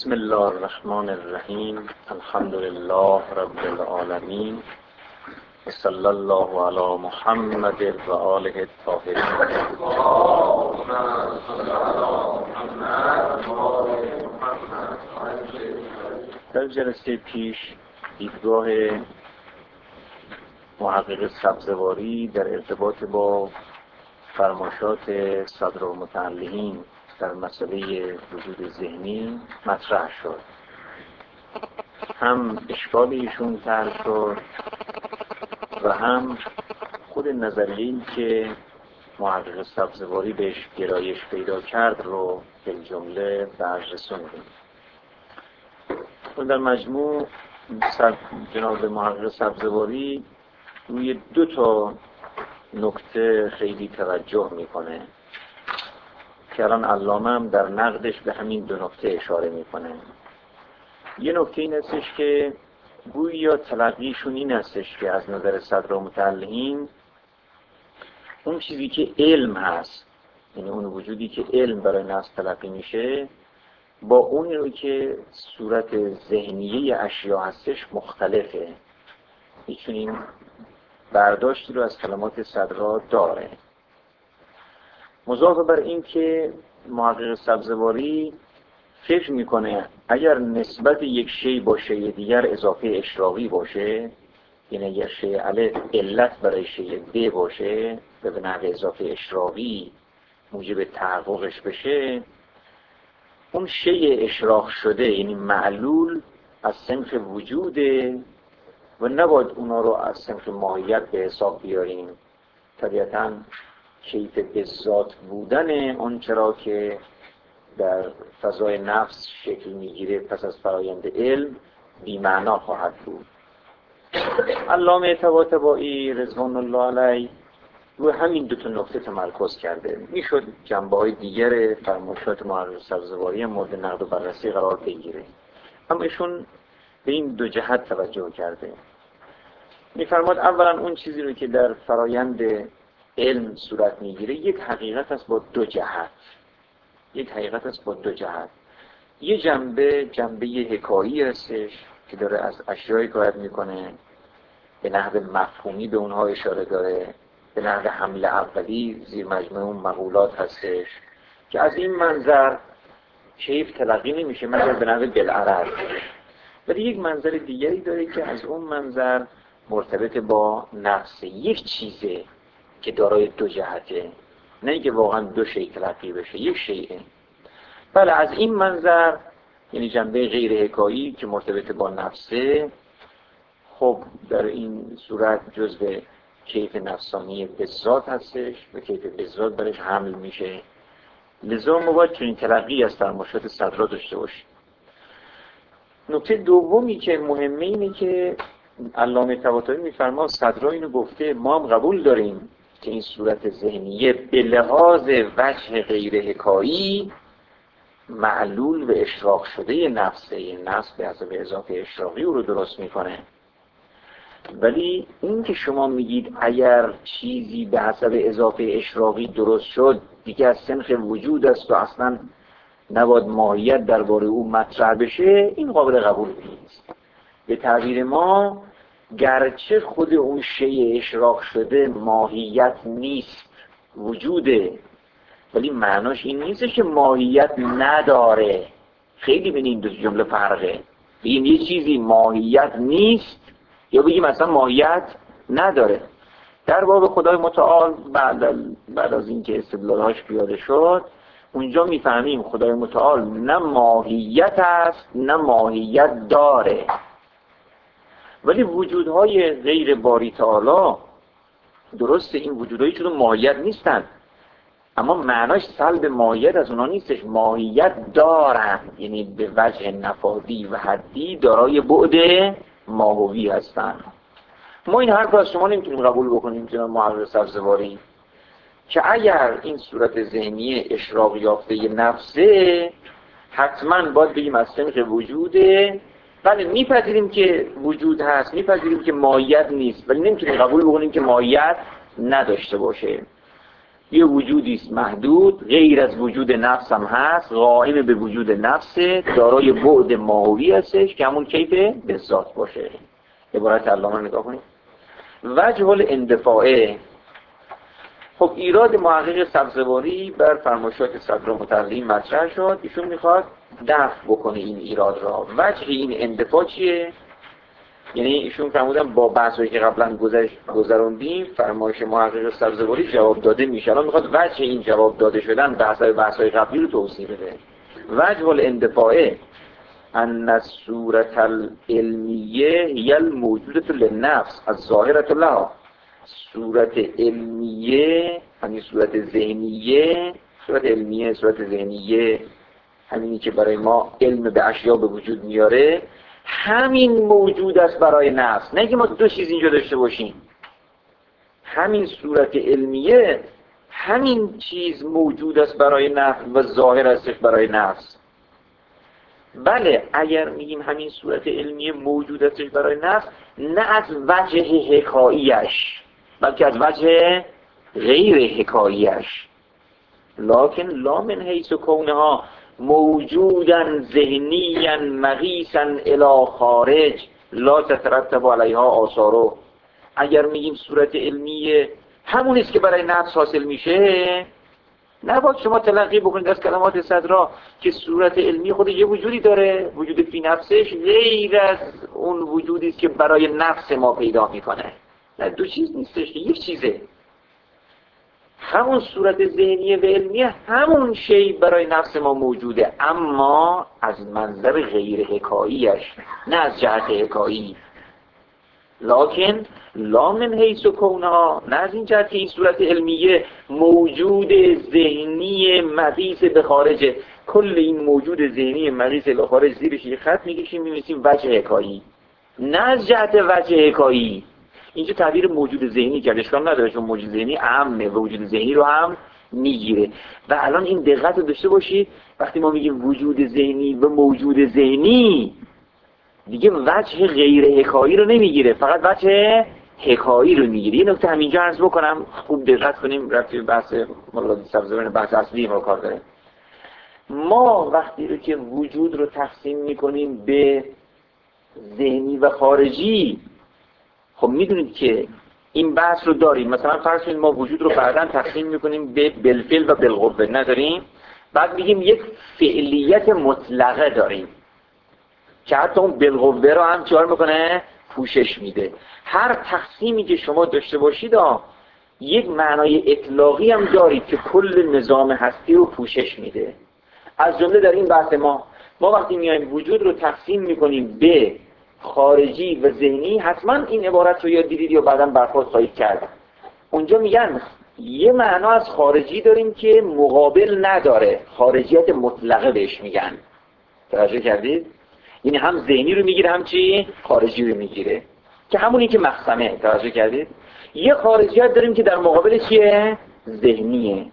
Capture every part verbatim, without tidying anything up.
بسم الله الرحمن الرحیم. الحمد لله رب العالمین و صلی الله علی محمد و آله الطاهرین. در جلسه پیش دیدگاه محقق سبزواری در ارتباط با فرمایشات صدرالمتعلقین در مسئله وجود ذهنی مطرح شد. هم اشکال ایشون طرح شد و هم خود نظریه‌ای که محقق سبزواری بهش گرایش پیدا کرد رو به جمله برش رسوندیم. و در مجموع جناب محقق سبزواری روی دو تا نکته خیلی توجه میکنه که الان علامه هم در نقدش به همین دو نکته اشاره میکنه. یه نکته این هستش که گویا تلقیشون این هستش که از نظر صدرالمتعلقین اون چیزی که علم هست، یعنی اون وجودی که علم برای نفس تلقی میشه، با اون رو که صورت ذهنیه اشیا هستش مختلفه. ایشون این برداشتی رو از کلمات صدرا داره. مضافه بر این که محقق سبزواری فکر میکنه اگر نسبت یک شی با شی دیگر اضافه اشراقی باشه، یعنی اگر شی الف علت برای شی ب باشه و به نحو اضافه اشراقی موجب تحققش بشه، اون شی اشراق شده یعنی معلول از صنف وجوده و نباید اونا رو از صنف ماهیت به حساب بیاریم. طبیعتاً کیف به ذات بودن اون چرا که در فضای نفس شکل میگیره پس از فرایند علم بی معنا خواهد بود. علامه طباطبایی رضوان الله علیه روی همین دو تا نکته تمرکز کرده. میشد جنبه های دیگر فرمایشات محقق سبزواری مورد نقد و بررسی قرار بگیره، اما ایشون به این دو جهت توجه کرده. میفرماد اولا اون چیزی رو که در فرایند علم صورت میگیره یک حقیقت است با دو جهت. یک حقیقت است با دو جهت. یه جنبه جنبه حکایی هستش که داره از اشیایی حکایت میکنه، به نحو مفهومی به اونها اشاره داره، به نحو حمل اولی زیر مجموعه اون مقولات هستش که از این منظر کیف تلقی نمیشه مگر به نحو بالعرض. ولی یک منظر دیگری داره که از اون منظر مرتبط با نفس یک چیزه که دارای دو جهته، نه اینکه واقعا دو شیء تلقی بشه، یک شیء. بله از این منظر یعنی جنبه غیر حکایی که مرتبط با نفسه، خب در این صورت جزء کیف نفسانی بذات هستش و کیف بذات برش حمل میشه. لذا ما باید چنین تلقی از فرمایشات صدرا داشته باشیم. نکته دومی که مهمه اینه که علامه طباطبایی میفرما صدرا اینو گفته، ما هم قبول داریم که این صورت ذهنیه به لحاظ وجه غیر حکایی معلول و اشراق شده نفسه، این نفس به حسب اضافه اشراقی او رو درست میکنه. ولی این که شما میگید اگر چیزی به حسب اضافه اشراقی درست شد دیگه از صنف وجود است و اصلا نباید ماهیت درباره او مطرح بشه، این قابل قبول نیست. به تعبیر ما گرچه خود اون شیء اشراق شده ماهیت نیست، وجوده، ولی معناش این نیست که ماهیت نداره. خیلی بین این دو جمله فرقه. بگیم یه چیزی ماهیت نیست یا بگیم اصلا ماهیت نداره. در باب خدای متعال بعد, بعد از اینکه استدلالهاش پیاده شد اونجا میفهمیم خدای متعال نه ماهیت است نه ماهیت داره. ولی وجودهای غیر باری تعالی درسته، این وجودهایی چون ماهیت نیستن اما معناش سلب ماهیت از اونا نیستش، ماهیت دارن، یعنی به وجه نفاذی و حدی دارای بعد ماهوی هستن. ما این حرف از شما نمیتونیم قبول بکنیم جناب محقق سبزواری که اگر این صورت ذهنی اشراق یافته نفسه حتما باید بگیم از صنف وجوده. بله میپذیریم که وجود هست، میپذیریم که ماهیت نیست، ولی نمیتونیم قبول بکنیم که ماهیت نداشته باشه. یه وجودی است محدود، غیر از وجود نفس هم هست، قائم به وجود نفسه، دارای بعد ماهوی هستش که همون کیف به ذات باشه. عبارت علامه نگاه کنید. وجه الاندفاعه. خب ایراد محقق سبزواری بر فرمایشات صدر متعلیم مطرح شد. ایشون میخواد دفع بکنه این ایراد را. وجه این اندفاع چیه؟ یعنی ایشون فرمودن با بحثایی که قبلا گذروندیم فرمایش محقق سبزواری جواب داده میشه. الان میخواد وجه این جواب داده شدن بحثای بحثای قبلی رو توضیح بده. وجه الاندفاعه ان الصورة العلمیه هی الموجودة للنفس الظاهرة لها. صورت علمیه همین صورت ذهنیه، صورت علمیه صورت ذهنیه همینی که برای ما علم به اشیا به وجود میاره، همین موجود است برای نفس. نه که ما دو چیز اینجا داشته باشیم. همین صورت علمیه همین چیز موجود است برای نفس و ظاهر است برای نفس. بله اگر میگیم همین صورت علمیه موجود است برای نفس، نه از وجه حکاییش بلکه از وجه غیر حکاییش. لکن لا من حیث کونها موجودا ذهنیا مقیسا الی خارج لا تترتب علیها آثارو. اگر میگیم صورت علمیه همون است که برای نفس حاصل میشه، نباید شما تلقی بکنید از کلمات صدرا که صورت علمی خود یه وجودی داره، وجود فی نفسش غیر از اون وجودی است که برای نفس ما پیدا میکنه. نه دو چیز نیستش که یک چیزه. همون صورت ذهنی و علمی همون شی برای نفس ما موجوده، اما از منظر غیر حکاییش، نه از جهت حکایی. لکن لا من حیث کونها، نه از این جهت که این صورت علمیه موجود ذهنی مقیس به خارجه. کل این موجود ذهنی مقیس به خارج زیرش یه خط میکشیم می‌نویسیم وجه حکایی، نه از جهت وجه حکایی. اینجا تعبیر موجود ذهنی کرده، اشکال نداره چون موجود ذهنی عامه و وجود ذهنی رو هم میگیره. و الان این دقت رو داشته باشید وقتی ما میگیم وجود ذهنی و موجود ذهنی، دیگه وجه غیر حکایی رو نمیگیره، فقط وجه حکایی رو میگیره. یه نکته همینجا عرض بکنم خوب دقت کنیم، رفتی بحث مولانا سبزواری بحث اصلی ما کار داره. ما وقتی رو که وجود رو تقسیم میکنیم به ذهنی و خارجی، خب میدونید که این بحث رو داریم. مثلا فرض کنید ما وجود رو بعداً تقسیم میکنیم به بالفعل و بالقوه، نداریم؟ بعد میگیم یک فعلیت مطلقه داریم که حتی اون بالقوه رو هم چهار میکنه پوشش میده. هر تقسیمی که شما داشته باشید آه یک معنای اطلاقی هم دارید که کل نظام هستی رو پوشش میده. از جمله در این بحث ما ما وقتی میایم وجود رو تقسیم میکنیم به خارجی و ذهنی، حتما این عبارت رو یا دیدید یا بعداً برخورد خواهید کرد. اونجا میگن یه معنا از خارجی داریم که مقابل نداره، خارجیت مطلقه بهش میگن. توجه کردید؟ یعنی هم ذهنی رو میگیره هم چی؟ خارجی رو میگیره که همونی که مقسمه. توجه کردید؟ یه خارجیت داریم که در مقابل چیه؟ ذهنیه.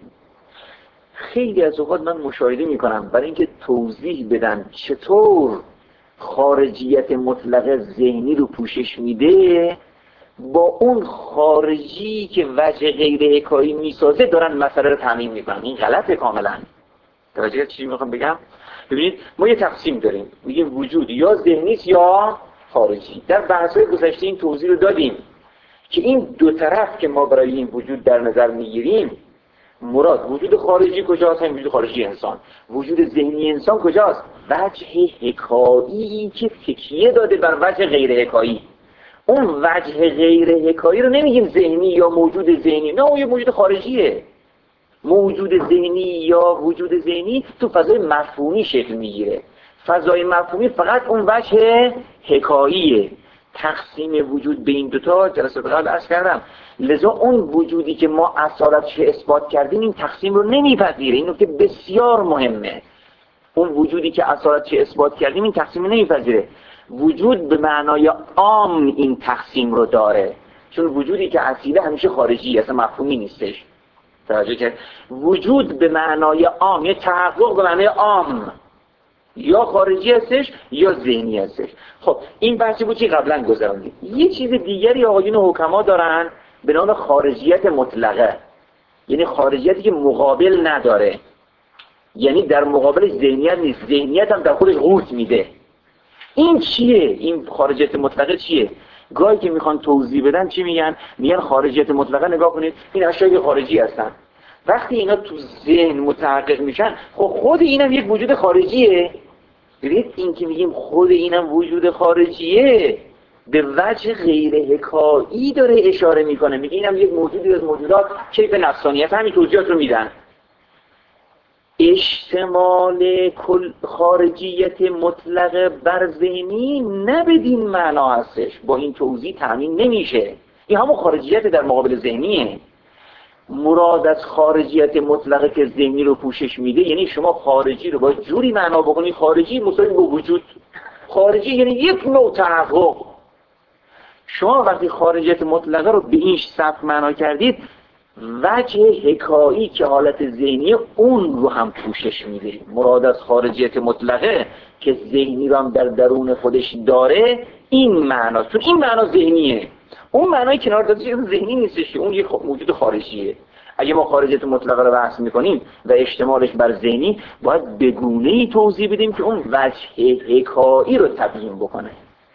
خیلی از اوقات من مشاهده میکنم برای اینکه توضیح بدن چطور خارجیت مطلقه ذهنی رو پوشش میده، با اون خارجی که وجه غیر حکایی میسازه دارن مسئله رو تعمیم میکنن. این غلطه کاملا. توجه چی میخوام بگم؟ ببینید ما یه تقسیم داریم، میگیم وجود یا ذهنی است یا خارجی. در بحث‌های گذشته این توضیح رو دادیم که این دو طرف که ما برای این وجود در نظر میگیریم، مراد وجود خارجی کجاست؟ هم وجود خارجی انسان. وجود ذهنی انسان کجاست؟ وجه حکایی که تکیه داده بر وجه غیر حکایی. اون وجه غیر حکایی رو نمیگیم ذهنی یا موجود ذهنی، نه اون یه موجود خارجیه. موجود ذهنی یا وجود ذهنی تو فضای مفهومی شکل میگیره. فضای مفهومی فقط اون وجه حکاییه. تقسیم وجود به این دوتا جلسه قبل عرض کردم. لذا اون وجودی که ما اصالتش اثبات کردیم این تقسیم رو نمیپذیره. این نکته بسیار مهمه. اون وجودی که اصالتش اثبات کردیم این تقسیم رو نمیپذیره. وجود به معنای عام این تقسیم رو داره، چون وجودی که اصیله همیشه خارجی اصلا مفهومی نیستش. توجه کرد؟ وجود به معنای عام یا تحقق به معنای عام یا خارجی هستش یا ذهنی هستش. خب این بحثی بود که قبلا گذروندیم. یه چیز دیگری آقایون حکما دارن به نام خارجیت مطلقه. یعنی خارجیتی که مقابل نداره، یعنی در مقابل ذهنیت نیست، ذهنیت هم در خودش قورت میده. این چیه؟ این خارجیت مطلقه چیه؟ گاهی که میخوان توضیح بدن چی میگن؟ میگن خارجیت مطلقه نگاه کنید این اشیاء خارجی هستن. وقتی اینا تو ذهن متحقق میشن، خب خود اینم یک وجود خارجیه. ببینید این که میگیم خود اینم وجود خارجیه به وجه غیر حکایی داره اشاره میکنه، میگه اینم یک موجودی از موجودات کیف نفسانیت. همین توضیحات رو میدن. اشتمال کل خارجیت مطلق بر ذهنی نه بدین معنا هستش، با این توضیح تامین نمیشه. این همون خارجیت در مقابل ذهنیه. مراد از خارجیت مطلقه که ذهنی رو پوشش میده، یعنی شما خارجی رو با جوری معنا بکنید خارجی مساوی با وجود. خارجی یعنی یک نوع تحقق. شما وقتی خارجیت مطلقه رو به این سبک معنا کردید، وجه حکایی که حالت ذهنی اون رو هم پوشش میده. مراد از خارجیت مطلقه که ذهنی رو هم در درون خودش داره این معنا، چون این معنا ذهنیه. اون معنای کنار داده ذهنی نیستش، اون یک موجود خارجیه. اگه ما خارجیت مطلقه رو بحث میکنیم و اشتمالش بر ذهنی، باید به گونه‌ای توضیح بدیم که اون وجه حکایی رو تبیین بکنه.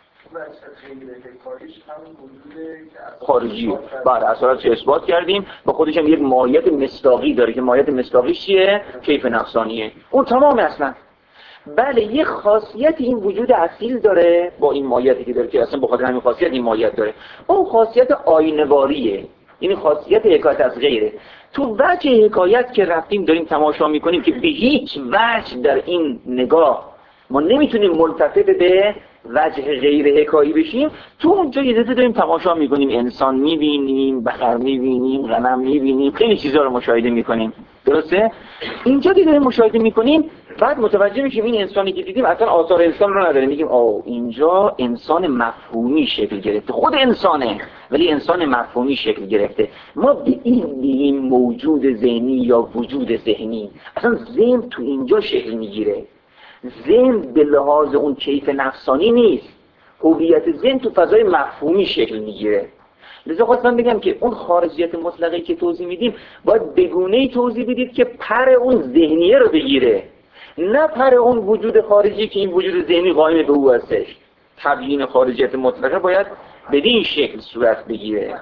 خارجی بعد اصالت رو اثبات کردیم و خودش هم یک ماهیت مصداقی داره که ماهیت مصداقی چیه؟ کیف نفسانیه. اون تمام اصلا. بله یه خاصیت این وجود اصیل داره با این ماهیتی که داره که اصلا بخاطر همین خاصیت این ماهیت داره. اون خاصیت آینه‌واریه، یعنی خاصیت حکایت از غیره. تو وجه حکایت که رفتیم داریم تماشا میکنیم که به هیچ وجه در این نگاه ما نمیتونیم ملتفت به وجه غیر حکایی بشیم. تو اونجا یه دفعه داریم تماشا میکنیم، انسان میبینیم، بقر میبینیم، غنم میبینیم، خیلی چیزا رو مشاهده میکنیم. درسته؟ اینجا که داریم مشاهده میکنیم بعد متوجه میشیم این انسانی که دیدیم اصلا آثار انسان رو نداره. میگیم آه اینجا انسان مفهومی شکل گرفته، خود انسانه ولی انسان مفهومی شکل گرفته. ما به این میگیم موجود ذهنی یا وجود ذهنی. اصلا ذهن تو اینجا شکل میگیره. ذهن به لحاظ اون کیف نفسانی نیست، هویت ذهن تو فضای مفهومی شکل میگیره. لذا خواستم بگم که اون خارجیت مطلقه که توضیح میدیم باید بگونه‌ای توضیح بدید که پر اون ذهنیه رو بگیره، نه پر اون وجود خارجی که این وجود ذهنی قائم به او هستش. تبیین خارجیت مطلقه باید بدین شکل صورت بگیره.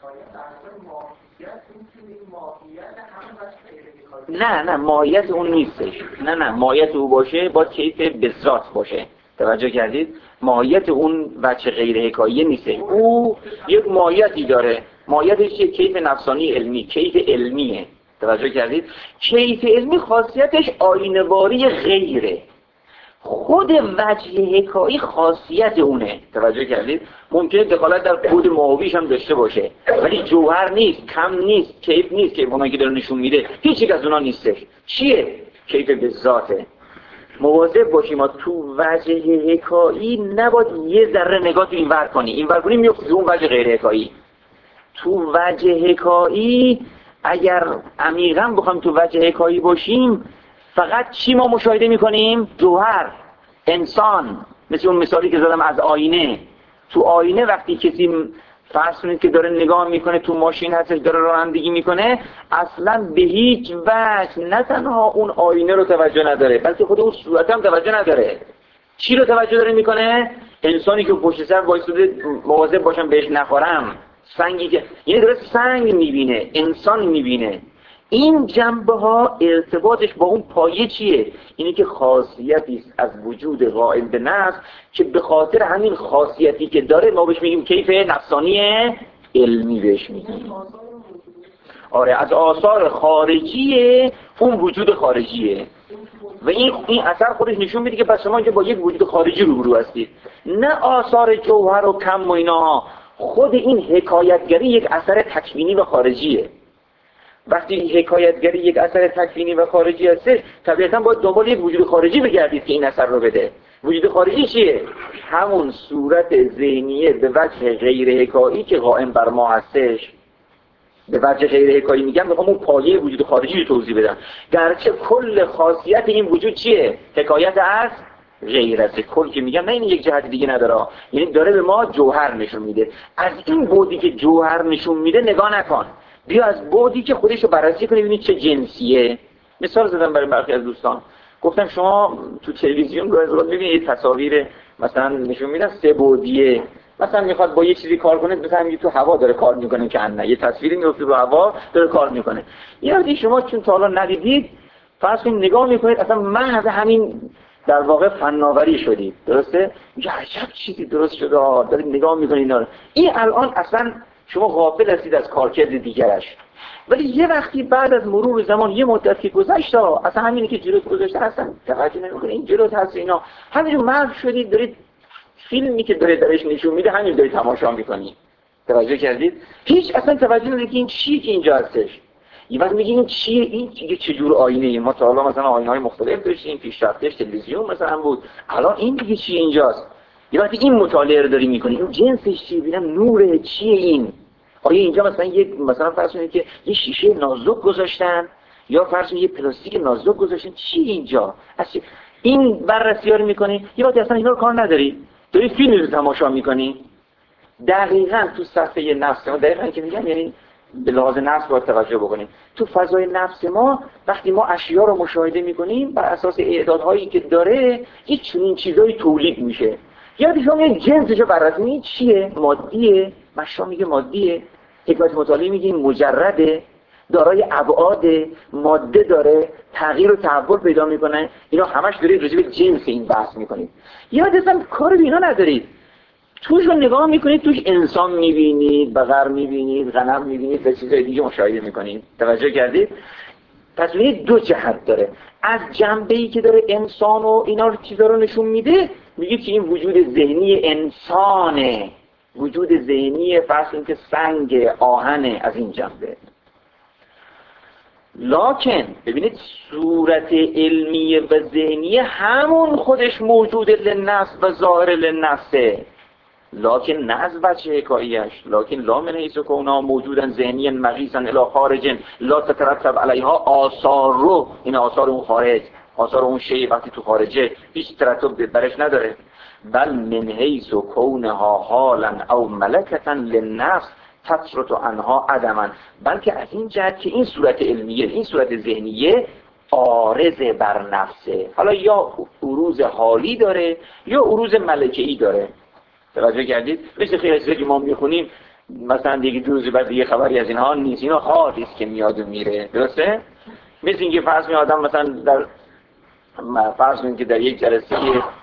نه نه ماهیت اون نیستش. نه نه ماهیت او باشه با کیف بذات باشه. توجه کردید؟ ماهیت اون وجه غیر حکایی نیستش. او یک ماهیتی داره. ماهیتش یک کیف نفسانی علمی، کیف علمیه. توجه کردید؟ کیف علمی خاصیتش آینه‌واری غیره. خود وجه حکایی خاصیت اونه. توجه کردید؟ ممکنه دخالت در کد ماهویش هم داشته باشه ولی جوهر نیست، کم نیست، کیف نیست که اونایی که داره نشون میده هیچ یک از اونا نیستش. چیه؟ کیف به ذاته. مواظب باشیم ما تو وجه حکایی نباید یه ذره نگاه تو این ور کنی، این ور کنی میفتی اون وجه غیر حکایی. تو وجه حکایی اگر عمیقاً بخوایم تو وجه حکایی باشیم فقط چی ما مشاهده میکنیم؟ جوهر، انسان. مثل اون مثالی که زدم از آینه. تو آینه وقتی کسی فرض کنید که داره نگاه میکنه تو ماشین هستش داره رانندگی میکنه، اصلا به هیچ وجه نه تنها اون آینه رو توجه نداره بلکه خود اون صورت هم توجه نداره. چی رو توجه داره میکنه؟ انسانی که پشت سر وایساده مواظب باشم بهش نخورم، سنگی که یعنی داره سنگ میبینه، انسان میبینه. این جنبه ها ارتباطش با اون پایه چیه؟ اینی که خاصیتی است از وجود قائل به نفس که به خاطر همین خاصیتی که داره ما بهش میگیم کیف نفسانی علمی بهش میگیم. آره از آثار خارجیه اون وجود خارجیه و این این اثر خودش نشون میده که پس شما اینجا با یک وجود خارجی روبرو هستید، نه آثار جوهر و کم و اینا. خود این حکایتگری یک اثر تکوینی و خارجیه. وقتی حکایتگری یک اثر تکوینی و خارجی هستش طبیعتاً باید دنبال یک وجود خارجی بگردید که این اثر رو بده. وجود خارجی چیه؟ همون صورت ذهنیه به وجه غیر حکایی که قائم بر ما هستش. به وجه غیر حکایی میگم میخوام اون پایه وجود خارجی رو توضیح بدم. گرچه کل خاصیت این وجود چیه؟ حکایت از غیر است. کل که میگم نه این یک جهت دیگه نداره، یعنی داره به ما جوهر نشون میده. از این بودی که جوهر نشون میده نگاه نکن، بیا از بعدی که خودش رو بررسی کنی ببینید چه جنسیه. مثال زدم برای برخی از دوستان، گفتم شما تو تلویزیون گاهی اوقات می‌بینید تصاویر مثلا نشون میدن سه بعدیه، مثلا میخواد با یه چیزی کار کنه، مثلا میگه تو هوا داره کار میکنه که نه، یه تصویری میفته رو هوا داره کار میکنه. یعنی شما چون تا حالا ندیدید فرض کنید نگاه میکنید اصلا محض همین در واقع فناوری شدید، درسته؟ میگه عجب چیزی درست شده، دارید نگاه میکنید اینا. این الان اصلا شما غافل هستید از کارکرد دیگرش. ولی یه وقتی بعد از مرور زمان یه مدتی گذشت اصلا همینی که جلوت گذاشته اصلا توجه نمیکنه این جلوت هست اینا، همینجور محو شدید دارید فیلمی که داره درش نشون میده همین دارید تماشا میکنید. توجه کردید؟ هیچ اصلا توجه نمیکنید که این چیه که اینجا هستش. یه وقت میگه این چیه، این دیگه چه جور آینه ای؟ ما تا حالا مثلا آینه‌های مختلف داشتیم، پیشرفتش تلویزیون مثلا بود، الان این دیگه چیه اینجاست؟ یه وقتی این مطالعه رو داری میکنی این جنسش چیه؟ ببینم نوره چیه این؟ آیا اینجا مثلا یک مثلا فرض کنید که یه شیشه نازک گذاشتن یا فرض کنید یه پلاستیک نازک گذاشتن، چی اینجا؟ اصلا این بررسی‌ها رو می‌کنی، یه وقتی اصلا اینا رو کار نداری، داری فیلم رو تماشا می‌کنی. دقیقاً تو صفحه نفس ما، دقیقاً که میگم یعنی به لحاظ نفس باید توجه بکنیم. تو فضای نفس ما وقتی ما اشیا رو مشاهده می‌کنیم بر اساس اعدادهایی که داره یه چنین چیزایی تولید میشه. یادی شما یه جنسش رو بررسی کنید چیه؟ مادیه، مشا میگه مادیه، حکمت مطالعه میگه مجرده، دارای ابعاد، ماده داره، تغییر و تحول پیدا میکنه. اینا همش دارید راجع به جنس این بحث میکنید. یاد اصلا کار به اینا ندارید. توش رو نگاه میکنید، توش انسان میبینید، بقر میبینید، غنم میبینید و چیزهای دیگه مشاهده میکنید. توجه کردید؟ پس ببینید دو جهت داره. از جنبه‌ای که داره انسان و اینا رو چیزا رو نشون میده، میگه که این وجود ذهنی انسانه، وجود ذهنی فرض کنید که سنگ آهنه از این جنبه. لکن ببینید صورت علمی و ذهنی همون خودش موجود للنفس و ظاهر للنفسه، لکن نه از وجه حکاییش، لکن لا من حیث کونها موجودن ذهنیا مقیسا الی خارج لا تترتب علیها آثار، رو این آثار اون خارج، آثار اون شی وقتی تو خارجه هیچ ترتب برش نداره. بل من حیث کونها حالا او ملکتا للنفس تطرد عنها عدما، بلکه از این جهت که این صورت علمیه، این صورت ذهنیه عارض بر نفسه، حالا یا عروض حالی داره یا عروض ملکه‌ای داره. توجه کردید؟ مثل خیلی چیزا که ما میخونیم مثلا دیگه جزء بعد دیگه خبری از اینها نیست، اینا حالی است که میاد و میره، درسته؟ مثل اینکه فرض کنید آدم مثلا در فرض کنید که در یک جلسه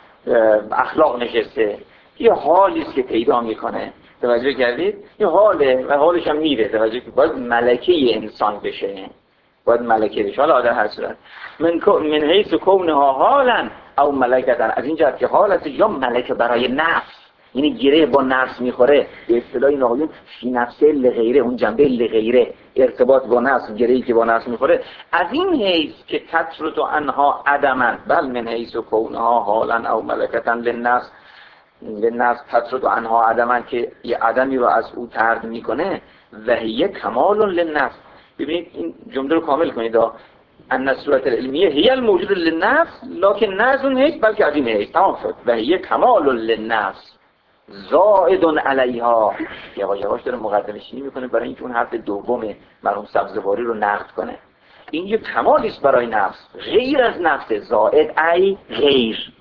اخلاق نشسته، یه حالی است که پیدا میکنه. توجه کردید؟ یه حاله و حالش هم میره. توجه که باید ملکه انسان بشه، باید ملکه بشه. حالا در هر صورت من من حیث کونها حالا او ملکتن، از این جهت که حال است یا ملکه برای نفس، یعنی گره با نفس میخوره، به اصطلاح نهایون فی نفسه لغیره، اون جنبه لغیره، ارتباط با نفس، گره‌ای که با نفس میخوره، از این حیث که تطرد عنها عدما، بل من حیث کونها حالا او ملکتن للنفس للنفس تطرد عنها عدما، که یه عدمی رو از او طرد میکنه، و هی کمال للنفس. ببینید این جمله رو کامل کنید، ان الصورت العلمیه هی الموجود للنفس لکن نه از اون حیث بلکه از این حیث. تمام شد. و هی کمال للنفس زائد علیها. یواش یواش داره مقدمه چینی میکنه برای اینکه اون حرف دوم مرحوم سبزواری رو نقد کنه. این یه کمالی است برای نفس، غیر از نفس، زائد ای غیر،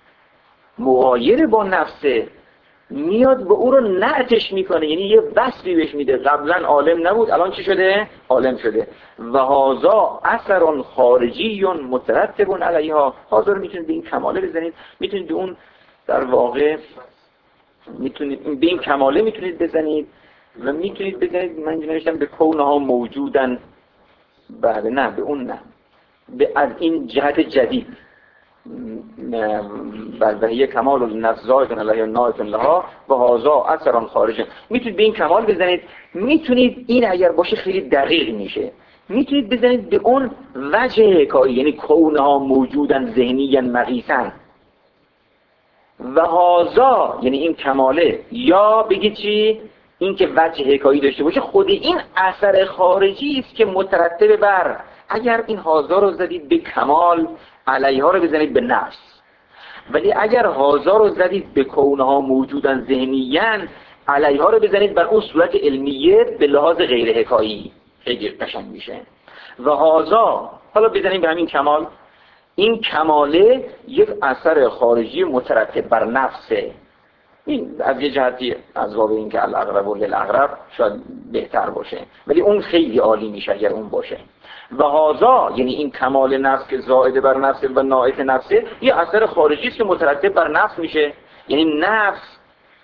مغایر با نفسه، میاد به او رو نعتش میکنه، یعنی یه وصفی بهش میده. قبلا عالم نبود الان چی شده؟ عالم شده. و هذا اثر خارجی مترتب علیها. حاضر میتونید به این کماله بزنید، میتونید به اون در واقع میتونید به این کماله میتونید بزنید و میتونید بزنید، من نوشتم به کونها موجودن، بله نه به اون نه، به از این جهت جدید، بل هی کمال النفس زائد علیها نائت لها و هذا اثر خارجی. میتونید به این کمال بزنید، میتونید این اگر باشه خیلی دقیق میشه، میتونید بزنید به اون وجه حکایی، یعنی کونها موجودن ذهنیاً مقیساً و هذا، یعنی این کماله، یا بگید چی؟ این که وجه حکایی داشته باشه، خود این اثر خارجی است که مترتب بر، اگر این هذا رو زدید به کمال، علیها رو بزنید به نفس. ولی اگر هذا رو زدید به کونها موجودن ذهنیاً، علیها رو بزنید بر اون صورت علمیه به لحاظ غیر حکایی. خیلی قشنگ میشه. و هازا، حالا بزنیم به همین کمال، این کماله یک اثر خارجی مترتب بر نفسه. این از یه جهتی از باب این که الاقرب و للاقرب شاید بهتر باشه، ولی اون خیلی عالی میشه اگر اون باشه. و هازا یعنی این کمال نفس که زائد بر نفس و ناعت نفسه، یه اثر خارجی است که مترتب بر نفس میشه. یعنی نفس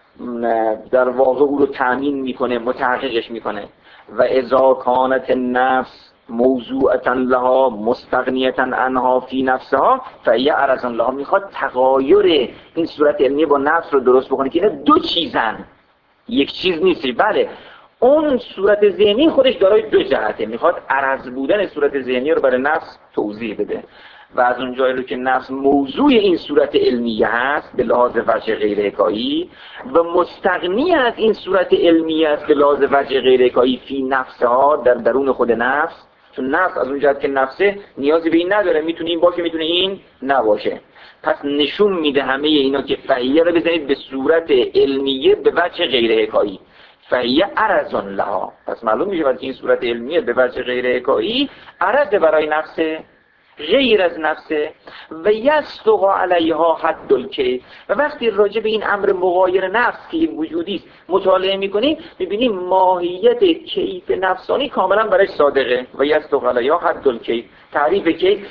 در واقع او رو تامین میکنه، متحققش میکنه. و اذا کانت النفس موضوعتا لها مستغنیتا عنها فی نفسها فهی عرض لها، میخواد تغایر این صورت علمی با نفس رو درست بکنه که اینا دو چیزن، یک چیز نیست. بله اون صورت ذهنی خودش دارای دو جهته، میخواد عرض بودن صورت ذهنی رو برای نفس توضیح بده. و از اون جایی رو که نفس موضوع این صورت علمیه هست به لحاظ وجه غیر حکایی و مستغنی از این صورت علمیه است به لحاظ وجه غیر حکایی فی نفسها، در درون خود نفس. چون نفس از اون جهت که نفسه نیازی به این نداره، میتونه این باشه میتونه این نباشه. پس نشون میده همه اینا که فهیه رو بزنید به صورت علمیه به وجه غیر حکایی، فهیه عرض لها. پس معلوم میشه وقتی این صورت علمیه به وجه غیر حکایی عرض برای نفسه غیر از نفسه و یستق علیها حد الکیف. و وقتی راجع به این امر مغایر نفس که این وجودی است مطالعه میکنیم میبینیم ماهیت کیف نفسانی کاملا برای صادقه. و یستق علیها حد الکیف، تعریف کیف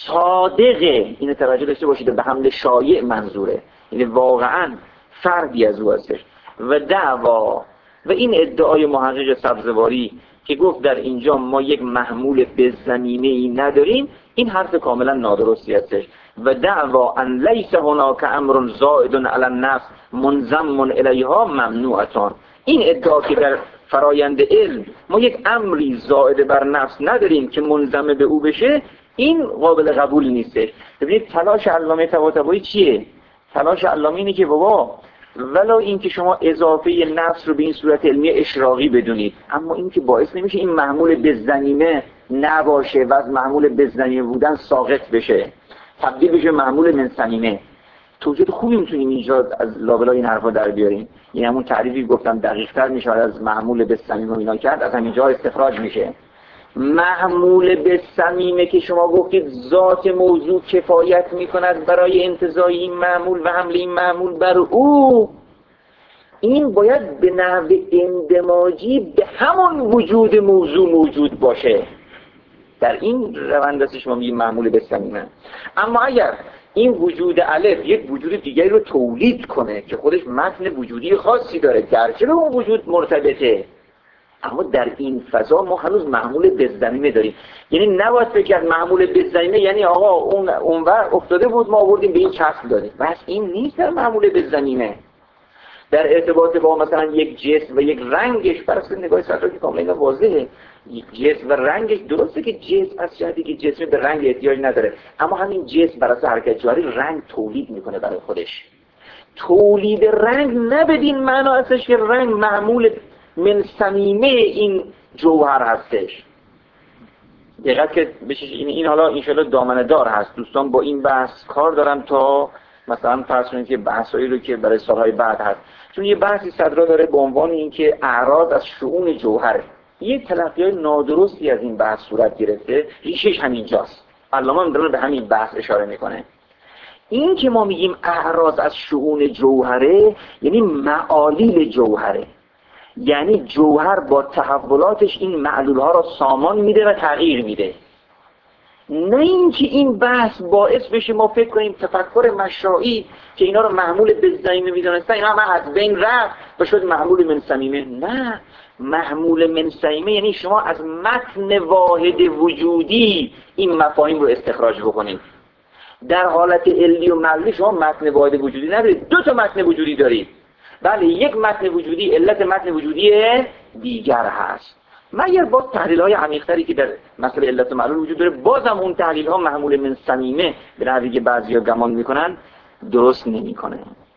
صادقه. اینو توجه داشته باشید، به حمل شایع منظوره، یعنی واقعا فردی از او هستش. و دعوا، و این ادعای محقق سبزواری که گفت در اینجا ما یک محمول بزمینه‌ای نداریم، این حرف کاملا نادرستی هستش. و دعوا ان لیس هناک امر زائد علی النفس منضم الیها ممنوعتان. این ادعا که در فرایند علم ما یک امری زائد بر نفس نداریم که منضم به او بشه، این قابل قبول نیستش. ببینید تلاش علامه طباطبایی چیه؟ تلاش علامه اینه که بابا ولو این که شما اضافه نفس رو به این صورت علمی اشراقی بدونید، اما این که باعث نمیشه این محمول بزنیمه نباشه و از محمول بزنیمه بودن ساقط بشه، تبدیل بشه محمول منصنیمه. توجیه خوبی میتونیم اینجا از لابلای این حرفا در بیاریم. یعنی همون تعریفی گفتم دقیق تر میشه از محمول بزنیمه اینا کرد، از همینجا استخراج میشه. محمول بصمیمه که شما گفتید ذات موضوع کفایت میکند برای انتزاعی این محمول و حمل این محمول بر او، این باید به نحو اندماجی به همون وجود موضوع موجود باشه. در این روند است شما میگید محمول بصمیمه. اما اگر این وجود الف یک وجود دیگری رو تولید کنه که خودش متن وجودی خاصی داره، گرچه به اون وجود مرتبطه، اما در این فضا ما هنوز محمول بزدمیمه داریم. یعنی نباید فکر کرد محمول بزدمیمه یعنی آقا اون اونور افتاده بود ما آوردیم به این چسب دادیم. بس این نیست در محمول بزدمیمه. در ارتباط با مثلا یک جسم و یک رنگش، برای نگاه سطح که کاملا واضحه، یک جسم و رنگش درسته که جسم از جهتی که جسم به رنگ احتیاج نداره، اما همین جسم برای حرکت جاری رنگ تولید میکنه برای خودش. تولید رنگ نه بدین معنا هستش که رنگ معمول من صمیمه این جوهر هستش. دقیقت که بشش این, این حالا انشالله دامنه دار هست. دوستان با این بحث کار دارم تا مثلا فرض کنید که بحثایی رو که برای سالهای بعد هست، چون یه بحثی صدرا داره به عنوان این که اعراض از شؤون جوهر، یه تلقی‌های نادرستی از این بحث صورت گرفته، ریشش همینجاست. علامه هم داره به همین بحث اشاره میکنه. این که ما میگیم اعراض از شؤون جوهره یعنی معالیل جوهره، یعنی جوهر با تحولاتش این معلولها را سامان میده و تغییر میده. نه اینکه این بحث باعث بشه ما فکر کنیم تفکر مشائی که اینا رو محمول بزدمیمه میدونستن اینا هم از بین رفت و شد محمول منصمیمه. نه، محمول منصمیمه یعنی شما از متن واحد وجودی این مفاهیم رو استخراج بکنید. در حالت علی و معلولی شما متن واحد وجودی ندارید، دو تا متن وجودی دارید. بله، یک متن وجودی علت متن وجودی دیگر هست، مگر باز تحلیل های عمیق‌تری که در مسئله علت و معلول وجود داره، بازم اون تحلیل ها محمول من صمیمه به نحوی که بعضی ها گمان میکنن درست نمیکنه.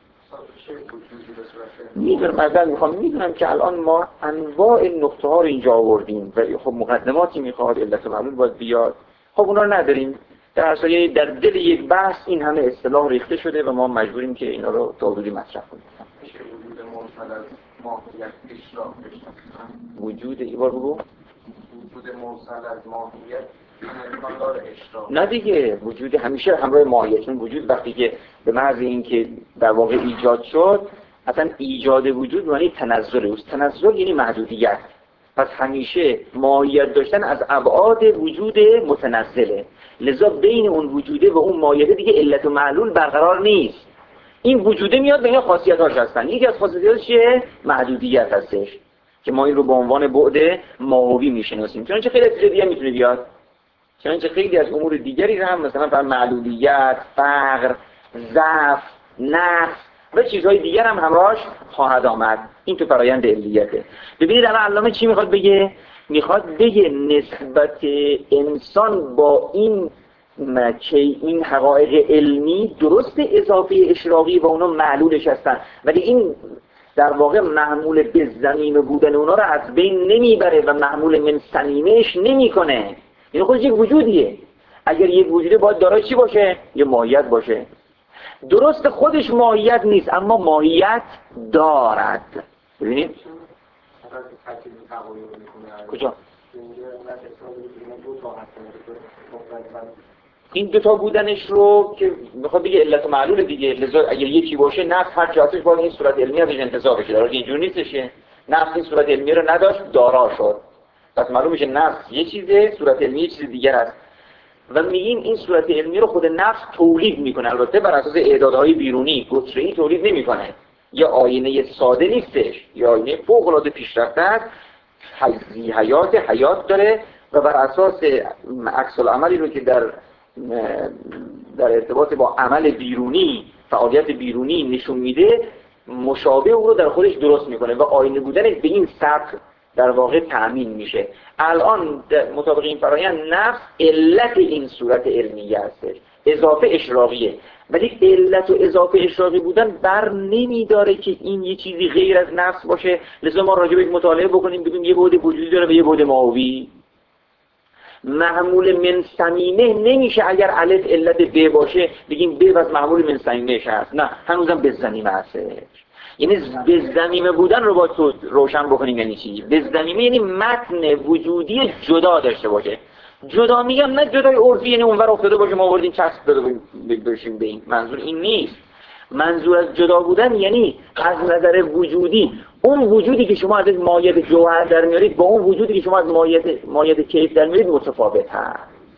میدونم مثلا میخوام میدونم که الان ما انواع نقطه ها رو اینجا آوردیم و خب مقدماتی میخواد علت و معلول باید بیاد، خب اونا رو نداریم. در اصل در دل یک بحث این همه اصطلاح ریخته شده و ما مجبوریم که اینا رو تا حدودی مطرح کنیم. وجود ای بار بگو وجود موصل از ماهیت امکان داره اشراق؟ نه دیگه، وجود همیشه همراه ماهیت، چون وجود وقتی که به محض اینکه در واقع ایجاد شد، اصلا ایجاد وجود معنی تنزل است. تنزل یعنی محدودیت. پس همیشه ماهیت داشتن از ابعاد وجود متنزله، لذا بین اون وجوده و اون ماهیت دیگه علت و معلول برقرار نیست. این وجوده میاد به این خاصیتاش هستن. یکی از خاصیتاش چیه؟ محدودیت هستش که ما این رو به عنوان بعد ماهوی میشناسیم. چون چه خیلی چیز دیگه میتونه بیاد، چنانچه خیلی از امور دیگری رو هم مثلا بر معلولیت، فقر، ضعف، نقص و چیزهای دیگر هم همراهش خواهد آمد. این تو فرایند علیته. ببینید الان علامه چی میخواد بگه؟ میخواد بگه نسبت انسان با این که این حقایق علمی درست اضافه اشراقی و اونا معلولش هستن، ولی این در واقع محمول به زمین بودن اونا رو از بین نمیبره و محمول من صمیمش نمیکنه. این خودش یک وجودیه. اگر یک وجوده باید دارای چی باشه؟ یه ماهیت باشه. درست خودش ماهیت نیست اما ماهیت دارد. ببینید کجا؟ این دوتا بودنش رو که میخواد بگه علت و معلول دیگه، لذا اگر یکی باشه نفس هر جهتش باید این صورت علمی ازش انتزاع بشه، در حالی که اینجور نیستشه. نفس این صورت علمی رو نداشت، دارا شد. پس معلوم میشه نفس یه چیزه، صورت علمی یه چیز دیگر است. و میگیم این صورت علمی رو خود نفس تولید میکنه، البته بر اساس اعدادهای بیرونی، گتره‌ای تولید نمیکنه. یه آینه ساده نیستش، یه آینه فوق العاده پیشرفته است، حیزی حیات حیات داره و بر اساس عکس العملی رو که در در ارتباط با عمل بیرونی، فعالیت بیرونی نشون میده، مشابه او رو در خودش درست میکنه و آینه بودنش به این سطح در واقع تأمین میشه. الان مطابق این فرایند نفس علت این صورت علمیه هستش، اضافه اشراقیه. ولی علت و اضافه اشراقی بودن بر نمیداره که این یه چیزی غیر از نفس باشه. لذا ما راجع بهش مطالعه بکنیم بگیم یه بعد وجودی داره و یه بعد ماهوی. معمول من صمیمه نمیشه اگر الف علت ب باشه بگیم ب از معمول من صمیمش هست. نه، هنوزم به زمینه هستش. یعنی به زمینه بودن رو با تو روشن بکنیم. یعنی چی؟ به زمینه یعنی متن وجودی جدا داشته باشه. جدا میگم نه جدای عرفی، یعنی اونور افتاده باشه ما آوردیم چسب داده بشیم به این. منظور این نیست. منظور از جدا بودن یعنی از نظر وجودی اون وجودی که شما ازش مایه جوهر در میارید با اون وجودی که شما از مایه مایه کیف در میارید متفاوت هست.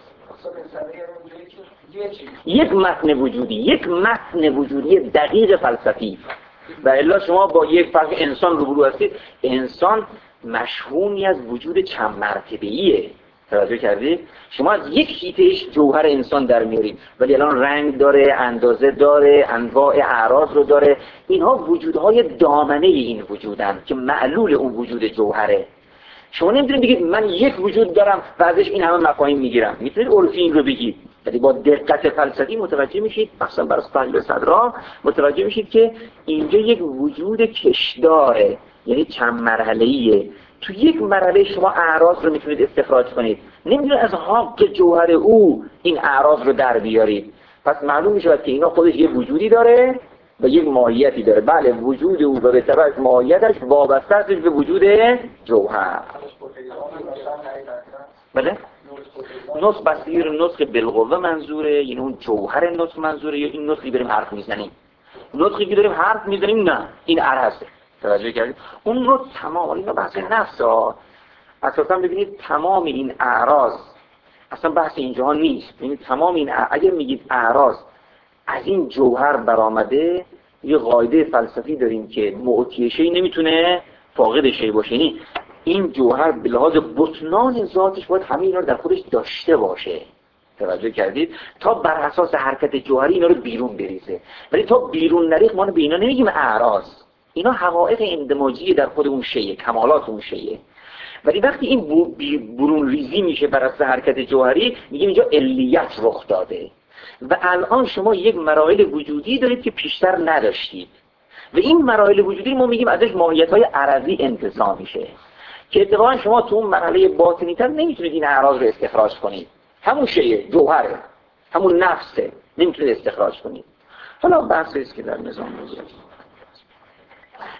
یک متن وجودی، یک متن وجودی دقیق فلسفی. و الا شما با یک فرق انسان روبرو هستید. انسان مشحونی از وجود چند مرتبه‌ایه. توجه کردید؟ شما از یک هیتش جوهر انسان در میارید، ولی الان رنگ داره، اندازه داره، انواع اعراض رو داره. اینها وجودهای دامنه این وجودن که معلول اون وجود جوهره. شما نمیتونید بگید من یک وجود دارم و ازش این همه مفاهیم میگیرم. میتونید عرفی این رو بگید، ولی با دقت فلسفی متوجه میشید، مثلا برای فضل صدرا متوجه میشید که اینجا یک وجود کشداره، یعنی چند مرحله‌ایه. تو یک مرحله شما اعراض رو میتونید استخراج کنید، نمیتونید از حق جوهر او این اعراض رو در بیارید. پس معلوم میشه که اینا خودش یه وجودی داره و یک ماهیتی داره. بله، وجود او و به تبع ماهیتش وابسته است به وجود جوهر. بله؟ نسخ بصیر نسخ بالقوه منظوره، یعنی اون جوهر نسخ منظوره، یا این نسخی بریم حرف میزنیم؟ نسخی که داریم حرف میزنیم نه، این عرضه. توجه کردید؟ اون رو تمام، اینا بحث نفس ها. اساسا ببینید تمام این اعراض اصلا بحث اینجا نیست. ببینید تمام این ا... اگر میگید اعراض از این جوهر برآمده، یه قاعده فلسفی داریم که معطی شی نمیتونه فاقد شی باشه. یعنی این جوهر به لحاظ بطنان ذاتش باید همه اینا رو در خودش داشته باشه. توجه کردید؟ تا بر اساس حرکت جوهری اینا رو بیرون بریزه. ولی تا بیرون نریخت ما به اینا نمیگیم اعراض. اینا حقایق اندماجی در خود اون شیء، کمالات اون شیء. ولی وقتی این برون ریزی میشه بر اساس حرکت جوهری، میگیم اینجا علیت رخ داده. و الان شما یک مراحل وجودی دارید که پیشتر نداشتید و این مراحل وجودی ما میگیم ازش ماهیت‌های عرضی انتزاع میشه که اتفاقا شما تو اون مرحله باطنی‌تر نمیتونید این اعراض رو استخراج کنید. همون شیء، جوهره، همون نفسه، نمیتونید استخراج کنید. حالا بحثی است که در نظام میگه.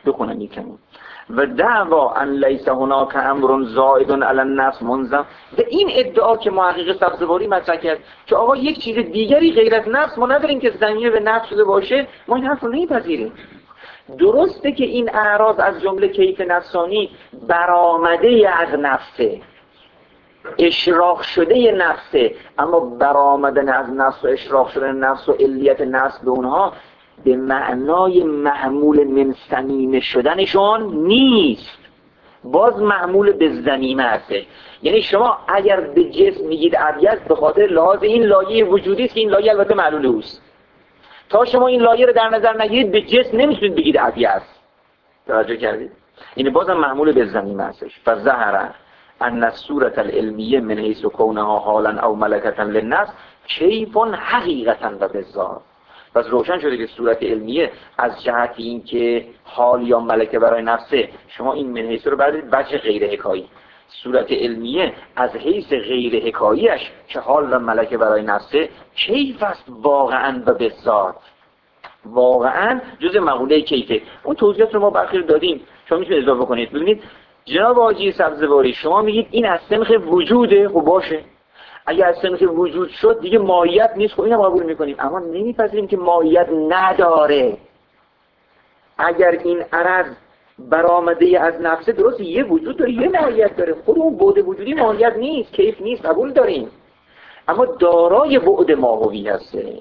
بخونم یکم. و دعوا ان لیس هناک امر زائد علی النفس منظم، و این ادعا که محقق سبزواری مطرح کرد که آقا یک چیز دیگری غیر از نفس ما نداریم که ضمیر به نفس شده باشه، ما این حرف رو نمیپذیریم. درسته که این اعراض از جمله کیف نفسانی برآمده از نفسه، اشراق شده نفسه، اما برآمدن از نفس و اشراق شدن نفس و علیت نفس به اونها به معنای محمول من صمیم شدنشون نیست، باز محمول به ضمیمه هسته. یعنی شما اگر به جسم میگید ابیض به خاطر لحاظ این لایه وجودی است که این لایه البته معلول اوست. تا شما این لایه رو در نظر نگیرید به جسم نمیتونید بگید ابیض. توجه کردید؟ یعنی بازم محمول به ضمیمه هستش. فظهر ان الصورة العلمیه من حیث کونها حالا او ملکتا للنفس کیف حقیقتا و بالذات. پس روشن شده که صورت علمیه از جهت این که حال یا ملکه برای نفسه، شما این من حیث رو بردید بچه غیر حکایی. صورت علمیه از حیث غیر حکاییش که حال و ملکه برای نفسه کیف است واقعا و بالذات، واقعا جز مقوله کیفه. اون توضیحات رو ما بخیر دادیم، شما میتونید اضافه کنید. ببینید جناب حاجی سبزواری شما میگید این از سنخ وجوده، خب باشه، اگر از سنخ وجود شد دیگه ماهیت نیست، خب اینو قبول میکنیم، اما نمیپذیریم که ماهیت نداره. اگر این عرض برآمده از نفسه، درست یه وجود داره یه ماهیت داره، خود اون بعد وجودی ماهیت نیست، کیف نیست، قبول داریم، اما دارای بعد ماهوی هسته.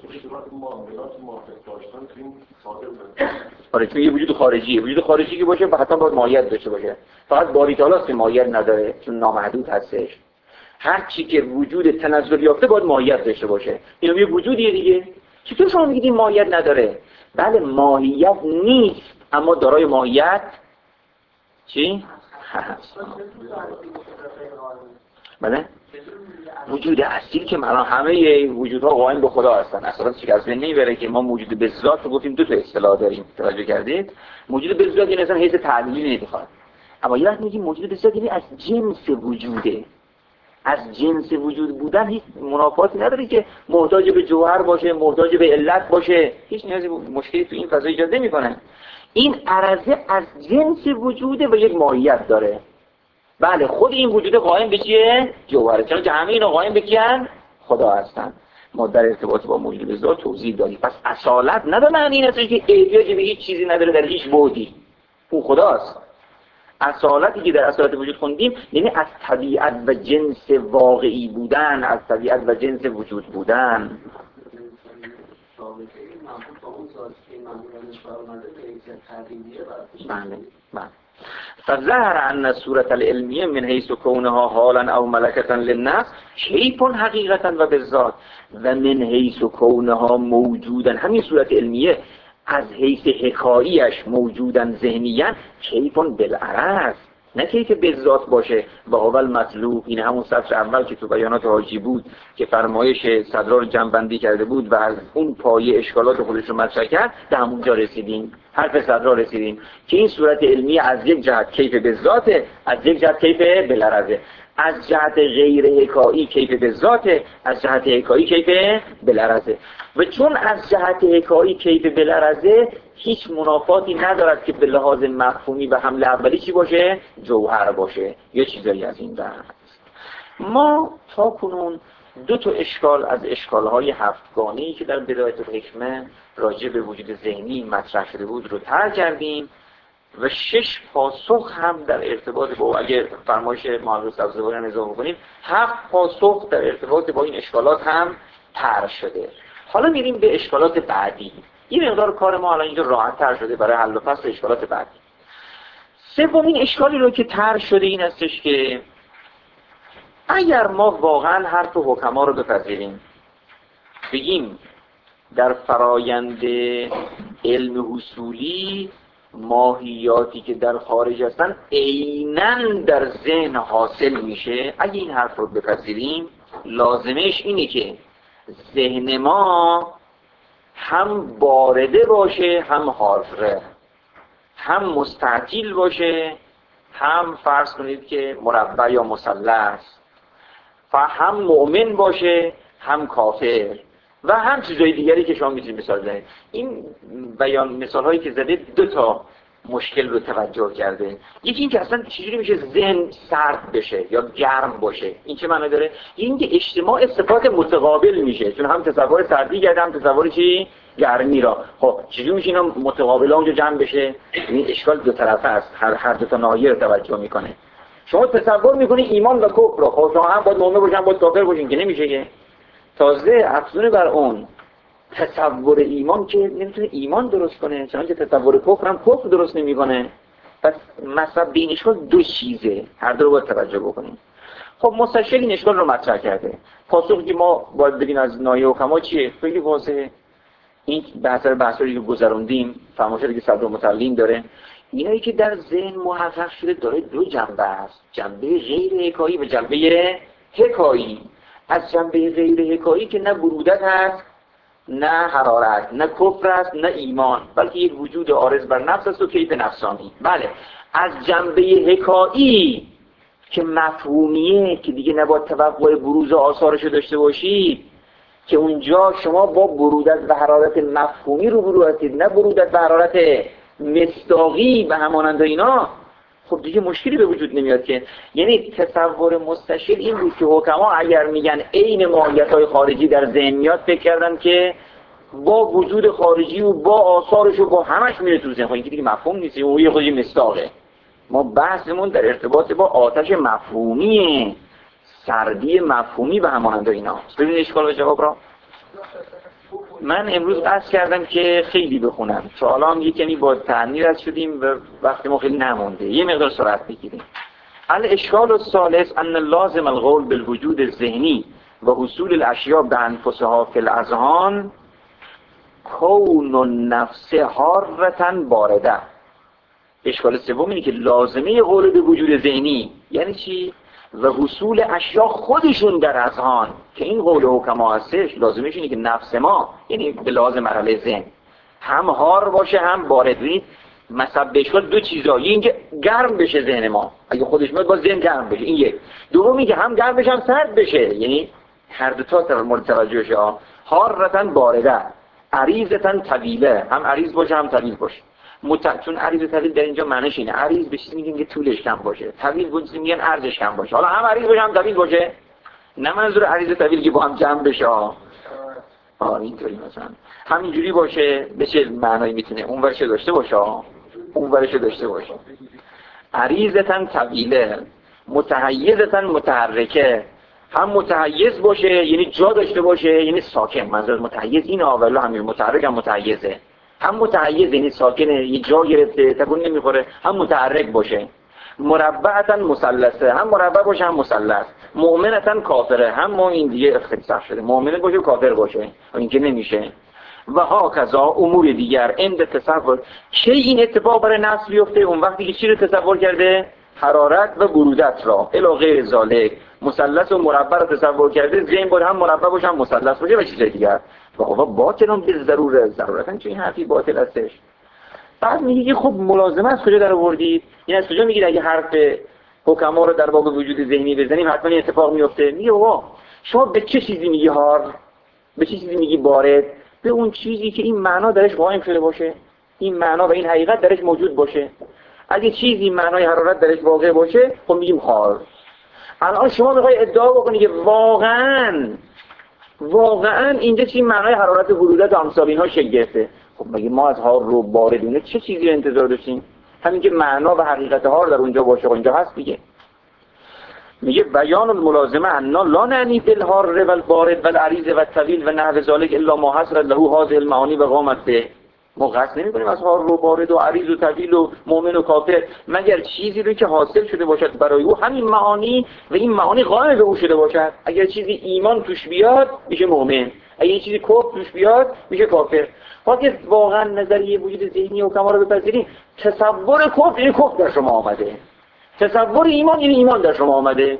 آره چون یه وجود خارجیه، وجود خارجی که باشه حتما باید ماهیت داشته باشه. فقط باری تعالی است که ماهیت نداره چون نامحدود هستش. هر چی که وجود تنزل یافته باید ماهیت داشته باشه. اینم یه وجودیه دیگه. چطور شما میگید این ماهیت نداره؟ بله ماهیت نیست اما دارای ماهیت چی؟ بله؟ وجود اصیل که مثلا همه وجودها قائم به خدا هستن. اصلا چیزی از بین نمیبره که ما موجود به ذات رو گفتیم دو تا اصطلاح داریم. توجه کردید؟ موجود به ذات یعنی اصلا حیث تعلیلی نمیخواد. اما یه وقت میگیم موجود به ذات یعنی از جنس وجوده. از جنس وجود بودن هیچ منافاتی نداره که محتاج به جوهر باشه، محتاج به علت باشه، هیچ نیازی مشکلی تو این فضا ایجاد نمیکنه. این عرضه از جنس وجوده و یک ماهیت داره. بله خود این وجود قائم به چیه؟ جوهره، چون که همه اینا قائم به کیان؟ خدا هستن. ما در ارتباط با موجود به ذات توضیح دادیم. پس اصالت نداره معنی این هستش که احتیاج به هیچ چیزی نداره در هیچ بعدی. اون خداست. اصالتی که در اصالت وجود خوندیم یعنی از طبیعت و جنس واقعی بودن، از طبیعت و جنس وجود بودن. بله بله. فظهر ان صورت العلمیه من حیث کونها حالا او ملکتا للنفس کیف حقیقتا و بالذات و من حیث کونها موجودا، همین صورت علمیه از حیث حکاییش موجودن ذهنیاً کیف بالعرض، نه کیف بالذات باشه. و اول مطلوب این همون سطر اول که تو بیانات حاجی بود که فرمایش صدرا رو جمع بندی کرده بود و از اون پایه اشکالات خودش رو مطرح کرد، در همونجا رسیدیم، حرف صدرا رسیدیم که این صورت علمی از یک جهت کیف بالذاته، از یک جهت کیف بالعرضه. از جهت غیر حکایی کیف بالذاته، از جهت حکایی کیف بالعرضه. و چون از جهت حکایی کیف بالعرضه هیچ منافاتی ندارد که به لحاظ مفهومی و حمله اولی چی باشه؟ جوهر باشه یا چیزایی از این دست. ما تا کنون دو تا اشکال از اشکالهای هفتگانه‌ای که در بدایت الحکمه راجع به وجود ذهنی مطرح شده بود رو طرح کردیم و شش پاسخ هم در ارتباط با، اگر فرمایش محقق سبزواری هم اضافه کنیم، هفت پاسخ در ارتباط با این اشکالات هم طرح شده. حالا میریم به اشکالات بعدی. این مقدار کار ما الان اینجا راحت تر شده برای حل و فصل اشکالات بعدی. سومین اشکالی رو که طرح شده این هستش که اگر ما واقعا حرف حکما رو بپذیریم، بگیم در فرایند علم حصولی ماهیاتی که در خارج هستن عیناً در ذهن حاصل میشه، اگه این حرف رو بپذیریم لازمش اینه که ذهن ما هم بارده باشه هم حاضره، هم مستعجل باشه، هم فرض کنید که مربع یا مثلث، هم مؤمن باشه هم کافر و هم چیزهای دیگری که شما میتونید مثال بزنید. این بیان مثال هایی که زده دو تا مشکل رو توجه کرده. یکی این که اصلا چجوری میشه ذهن سرد بشه یا گرم باشه، این چه معنی داره؟ این که اجتماع صفات متقابل میشه، چون هم تصور سردی گرده هم تصور چی؟ گرمی را. خب چجوری میشه اینا متقابلا اونجا جمع بشه؟ این اشکال دو طرفه است، هر هر دو تا ناحیه رو توجه میکنه. شما تصور میکنی ایمان و کفر رو، خب شما هم باید مؤمن باشن باید کافر باشین که نمیشه که. تازه افزون بر اون تصور ایمان که نمیتونه ایمان درست کنه، چنانچه تصور کفر هم کفر درست نمیکنه. پس مذهب به این اشکال دو چیزه، هر دو رو باید توجه بکنیم. خب مستشکل این اشکال رو مطرح کرده. پاسخی که ما باید بدیم از ناحیه حکما چیه؟ خیلی واضحه. این بحث بحثایی که گذروندیم، فرمایشاتی که صدر متعلم داره، اینایی که در ذهن محقق شده داره دو جنبه است، جنبه غیر حکایی و جنبه حکایی. از جنبه غیر حکایی که نه برودت هست نه حرارت، نه کفر است نه ایمان، بلکه یک وجود عارض بر نفس است و کیف نفسانی. بله، از جنبه حکایی که مفهومیه، که دیگه نباید توقع بروز آثارش رو داشته باشید، که اونجا شما با برودت و حرارت مفهومی روبرو هستید، نه برودت و حرارت مصداقی و همانند اینا. خب دیگه مشکلی به وجود نمیاد که. یعنی تصور مستشل این بود که حکما اگر میگن عین ماهیت‌های خارجی در ذهن میاد، فکر کردن که با وجود خارجی و با آثارش و با همش میره تو ذهن. خب این که دیگه مفهوم نیست، اون یه خودی مصداقه. ما بحثمون در ارتباط با آتش مفهومیه، سردی مفهومی و همانند اینا. ببینید اشکال و جواب را. من امروز قصد کردم که خیلی بخونم، تا حالا هم یک کمی با تعنیر رد شدیم و وقتی ما خیلی نمونده، یه مقدار سرعت بگیریم. الاشکال الثالث ان لازم القول بالوجود الذهنی و حصول الاشیاء بانفسها فی الاذهان کون النفس حارة بارده. اشکال سوم اینه که لازمه قول به وجود ذهنی یعنی چی؟ و حصول اشیاء خودشون در اذهان، که این قول حکما هستش، لازمش اینه که نفس ما، یعنی به لازم مرحله ذهن، هم حار باشه هم بارد. ببینید مثلا به اشکال دو چیزا، این که گرم بشه ذهن ما، اگه خودش میاد با ذهن گرم بشه، این یک. دومی که هم گرم بشه هم سرد بشه، یعنی هر دو تا طرف مورد توجه شه. حارة بارده، عریضة طویله، هم عریض باشه هم طویل باشه. مت... چون عریض و طویل در اینجا معنیش اینه، عریض به چیزی میگن که طولش کم باشه، طویل به چیزی میگن عرضش کم باشه. حالا هم عریض باشه هم طویل باشه، نه منظور عریض و طویل که با هم جمع بشه. آه اینطوری مثلا همینجوری باشه، به چه معنایی میتونه اون ورش داشته باشه، اون ورش داشته باشه. عریضتن طویله، متحیزتن متحرکه، هم متحیز باشه یعنی جا داشته باشه، یعنی ساکن. منظور متحیز اینه، اولا همین متحرک هم متحیزه، هم متحیز یعنی ساکنه، یه جا گرفته تکون نمیخوره، هم متحرک باشه. مربعتن مثلثه، هم مربع باشه هم مثلث. مؤمنتن کافره، هم ما این دیگه اختصاص شده، مؤمن باشه و کافر باشه، این که نمیشه. و ها کذا امور دیگر عند تصور. چه این اتفاق برای نفس بیفته؟ اون وقتی که چی رو تصور کرده؟ حرارت و برودت را. الی غیر ذالک، مثلث و مربع رو تصور کرده، ذهن بود هم مربع باشه هم مثلث باشه و چیزای دیگر. و خب باطلون به ضروره، ضرورتا چه این حرفی باطل هستش. بعد میگه خب ملازمه از کجا در آوردید؟ این از کجا میگید اگه حرف حکما رو در باب وجود ذهنی بزنیم حتما این اتفاق میفته؟ میگه بابا شما به چه چیزی میگی حار؟ به چه چیزی میگی بارد؟ به اون چیزی که این معنا درش قائم شده باشه، این معنا و این حقیقت درش موجود باشه. اگه چیزی معنای حرارت درش واقع باشه خب میگیم حار. الان شما میخوای ادعا بکنی که واقعاً واقعاً اینجا چی معنای حرارت برودت و امثال اینها شکل گرفته؟ خب مگه ما از حار رو باردونه چه چیزی رو انتظار داشتیم؟ همین که معنا و حقیقت حار در اونجا باشه، اونجا هست دیگه. میگه بیان الملازمه انا لا نعنی بالحار و البارد و العریض و الطویل و نحو ذلك الا ما حصر له هذه المعانی و قامت به. ما قصد نمی کنیم از حار و بارد و عریض و طویل و مؤمن و کافر مگر چیزی رو که حاصل شده باشد برای او همین معانی و این معانی قائم به او شده باشد. اگر چیزی ایمان توش بیاد میشه مؤمن، اگر چیزی کفر توش بیاد میشه کافر. اگه واقعا نظریه وجود ذهنی و کما رو بپذیریم، تصور کفر این کفر در شما آمده، تصور ایمان این ایمان در شما آمده.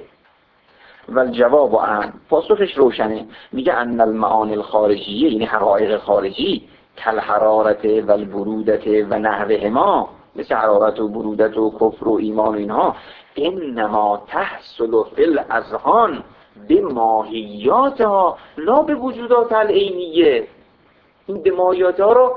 و الجواب عن، پاسخش روشنه. میگه ان المعانی الخارجیه یعنی حقایق خارجی کل حرارت و البرودت و نحوهما، مثل حرارت و برودت و کفر و ایمان و اینها، انما تحصل فی الاذهان به ماهیاتها لا به وجودات العینیه. این به ماهیاتها رو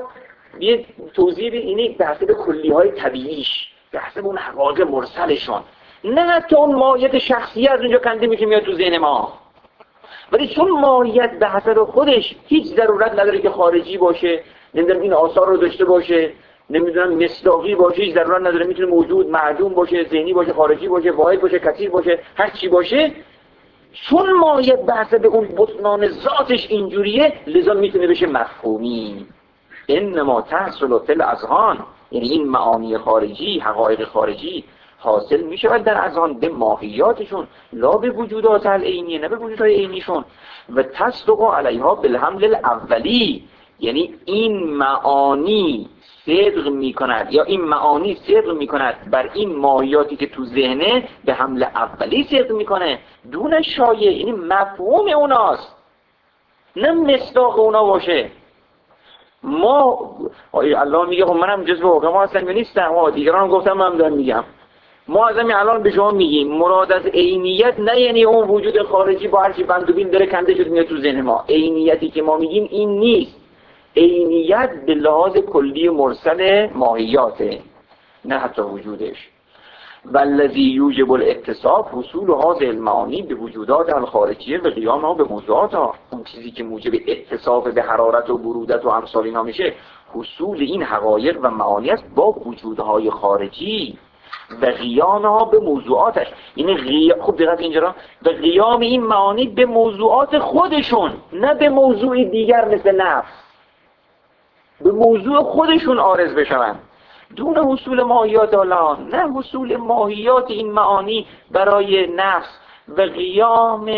یه توضیح بدید اینه به حسب کلیه‌های طبیعیش، به حسب اون حقایق مرسلشون، نه تا اون ماهیت شخصی از اونجا کنده میشه میاد تو ذهن ما. ولی چون ماهیت به حسب خودش هیچ ضرورت نداره که خارجی باشه، نمیدونم این آثار رو داشته باشه، نمیدونم مصداقی باشه، هیچ ضرورت نداره، میتونه موجود معدوم باشه، ذهنی باشه، خارجی باشه، واحد باشه، کثیر باشه، هر چی باشه، چون ماهیت به حسب اون بطنان ذاتش اینجوریه لذا میتونه بشه مفهومی. انما تحصل فی الاذهان، یعنی این معانی خارجی، حقایق خارجی حاصل میشه در اذهان به ماهیاتشون، لا به وجودات العینیه، نه به وجودات عینیشون. و تصدق علیها بالحمل الاولی، یعنی این معانی صدق میکند یا این معانی صدق میکند بر این ماهیاتی که تو ذهنه، به حمل اولی صدق میکنه دون شایع، یعنی مفهوم اوناست، نه مصداق اونا باشه. ما الله میگه خب منم جزو حکما هستم یا نیستم، ها دیگران گفتم من دارم میگم. ما از همین الان به شما میگیم مراد از عینیت نه یعنی اون وجود خارجی با هر چی بند و بین داره کنده شد میاد تو ذهن ما. عینیتی که ما میگیم این نیست. عینیت به لحاظ کلی مرسل ماهیاته، نه حتی وجودش. والذی یوجب الاتصاف حصول هذه المعانی به وجودات الخارجیه و قیامها به موضوعاتها. اون چیزی که موجب اتصاف به حرارت و برودت و امثال اینا میشه حصول این حقایق و معانی است با وجودهای خارجی و قیامها به موضوعاتش. یعنی غی... خوب دقت اینجا را به قیام این معانی به موضوعات خودشون، نه به موضوع دیگر مثل نفس، به موضوع خودشون عارض بشون دون حصول ماهیات الان، نه حصول ماهیات این معانی برای نفس و قیام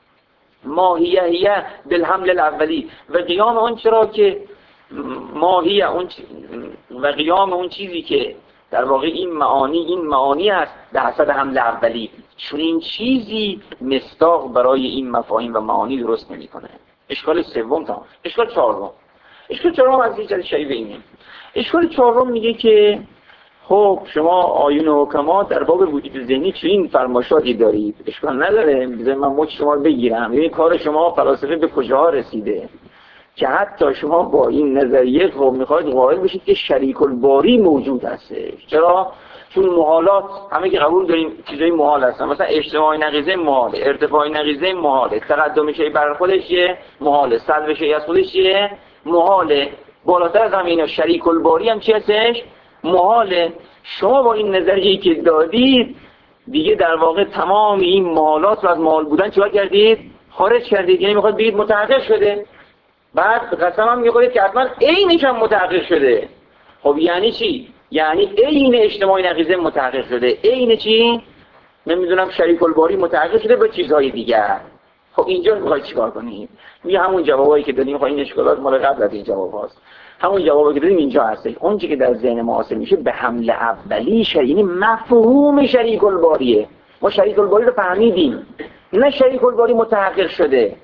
ماهیه بالحمل الاولی و قیام اون چرا که ماهیه اون و قیام اون چیزی که در واقع این معانی این معانی است به حسب حمل اولی. چون این چیزی مصداق برای این مفاهیم و معانی درست نمی‌کنه. اشکال سوم تمام. اشکال چهارم. اشکال چهارم از این جهت شایع اینه. اشکال چهارم میگه که خب شما آیون حکما در باب وجود ذهنی چنین فرمایشاتی دارید، اشکال نداره، بذارید من مچ شما رو بگیرم. این کار شما فلاسفه به کجا رسیده که حتی شما با این نظریه خب میخواید قائل بشید که شریک الباری موجود هستش. چرا؟ چون محالات همه که قبول داریم چیزای محال هستن، مثلا اجتماعی نقیضه محاله، ارتفاعی نقیضه محاله، تقدم شیء بر خودش یه محاله، سلب شیء از خودش یه محاله، بالاتر از همه اینا شریک الباری هم چی هستش؟ محاله. شما با این نظریه‌ای که دادید دیگه در واقع تمام این محالات رو از محال بودن چیکار کردید؟ خارج کردید. یعنی میخواد بگید متحقق شده. بعد قسم هم میخورید که حتما عینش هم متحقق شده. خب یعنی چی؟ یعنی عین اجتماعی نقیضه متحقق شده. عین چی؟ نمیدونم شریک الباری متحقق شده با چیزهای دیگر. خب اینجا میخواید چیکار کنید؟ میگه همون جوابایی که دادیم، خب این اشکالات مال قبل از این جواب هاست. همون جوابی که دادیم اینجا هست. اون چیزی که در ذهن ما حاصل میشه به حمل اولی شریک، یعنی مفهوم شریک الباریه. ما شریک الباری رو فهمیدیم، نه شریک الباری متحقق شده.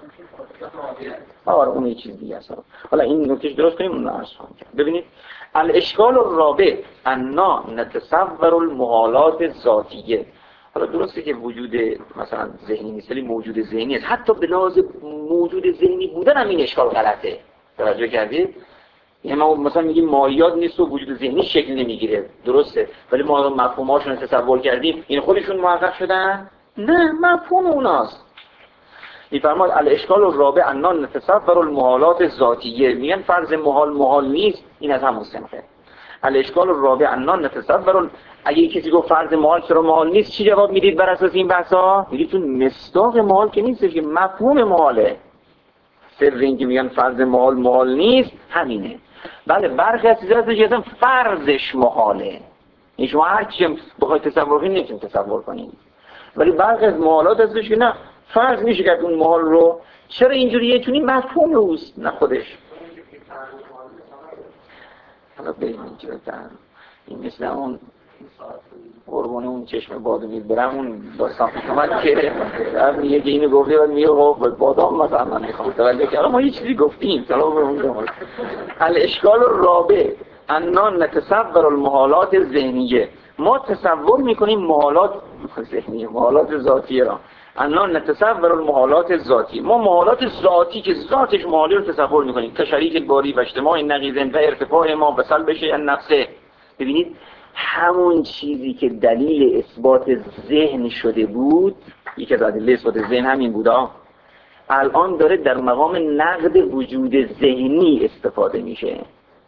آره اون یه چیز دیگه است. حالا این نکتهش درست کنیم اون رو عرض کنم. ببینید الاشکال الرابع انا نتصور المحالات ذاتیه. حالا درسته که وجود مثلا ذهنی نیست ولی موجود ذهنی است. حتی به لحاظ موجود ذهنی بودن هم این اشکال غلطه. توجه کردید؟ یعنی ما مثلا میگیم ماهیات نیست و وجود ذهنی شکل نمیگیره، درسته، ولی ما مفهوماشون رو تصور کردیم این خودشون محقق شدن؟ نه، مفهوم اوناست. میفرماد الاشکال الرابع انا نتصور المحالات ذاتیه. میگن فرض محال محال نیست، این از همون صنفه. الاشکال الرابع انا نتصور، اگه کسی گفت فرض محال چرا محال نیست، چی جواب میدید بر اساس این بحثا؟ میگید چون مصداق محال که نیستش، که مفهوم محاله. سر این که میگن فرض محال محال نیست همینه. بله برخی از چیزا هستش که اصلا فرضش محاله، یعنی شما هر چی بخواید تصور کنید نمیتونید تصور کنید. ولی برخی از محالات هستش که نه فرض میشه که اون محال رو. چرا اینجوریه؟ چون این مفهوم اوست نه خودش. حالا بریم اینجا بتن این مثل اون قربان اون چشم بادامی برم اون داستان اومد که میگه که اینو گفته و میگه بادام مثلا من میخوام توجه کردم ما یه چیزی گفتیم سلام برمون. الاشکال الرابع انا نتصور المحالات ذهنیه. ما تصور میکنیم محالات ذهنیه، محالات ذاتیه را انا نتصور المحالات ذاتی، ما محالات ذاتی که ذاتش محالی رو تصور میکنیم که شریک الباری و اجتماع نقیضین و ارتفاع ما به سلب شیء نفسه. ببینید همون چیزی که دلیل اثبات ذهن شده بود، یکی از ادله اثبات ذهن همین بودا، الان داره در مقام نقد وجود ذهنی استفاده میشه.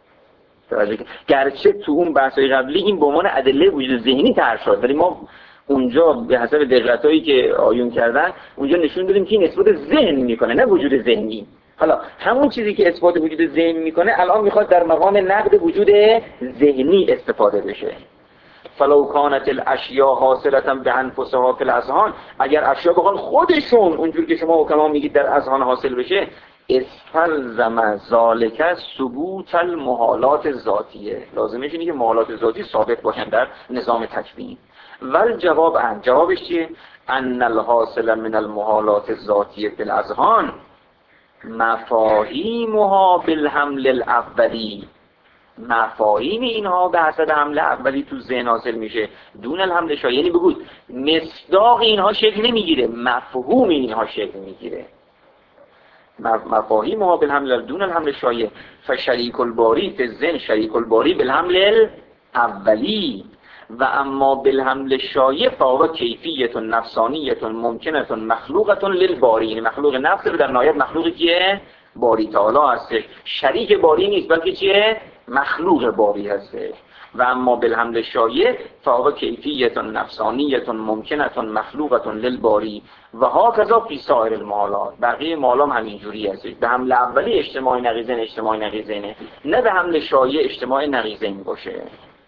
گرچه تو اون بحث‌های قبلی این به عنوان ادله وجود ذهنی طرح شد، ولی ما اونجا به حسب دقتایی که آیون کردن اونجا نشون دادیم که این اثبات ذهن میکنه نه وجود ذهنی. حالا همون چیزی که اثبات وجود ذهن میکنه الان میخواد در مقام نقد وجود ذهنی استفاده بشه. فلو کانت الاشیاء حاصلة بانفسها فی الاذهان، اگر اشیا بخوان خودشون اونجور که شما حکما میگید در اذهان حاصل بشه، استلزم ذالک ثبوت المحالات ذاتیه، لازمش اینه که محالات ذاتی ثابت باشن در نظام تکوین. ول جواب ان، جوابش چیه؟ ان الحاصل من المحالات الذاتیه فی الاذهان مفاهیمها بالحمل الاولی، مفاهیم اینها به حسب حمل اولی تو ذهن حاصل میشه دون الحمل شایع. یعنی بگوید مصداق اینها شکل نمیگیره، مفهوم اینها شکل میگیره. مفاهیمها بالحمل دون الحمل شایع. فشریک الباری فی الذهن شریک الباری بالحمل اولی و اما بالحمل شایع فهو کیفیت نفسانیت ممکنه مخلوقه للباری، یعنی مخلوق نفس در نهایت مخلوقی که باری تعالی هستش، شریک باری نیست بلکه چیه؟ مخلوق باری هستش. و اما بالحمل شایع فهو کیفیت نفسانیت ممکنه مخلوقه للباری و هاکذا فی سایر المحالات. بقیه محالات هم همینجوری هستش. به حمل اولی اجتماع نقیضین اجتماع نقیضینه، نه به حمل شایع اجتماع نقیضین باشه.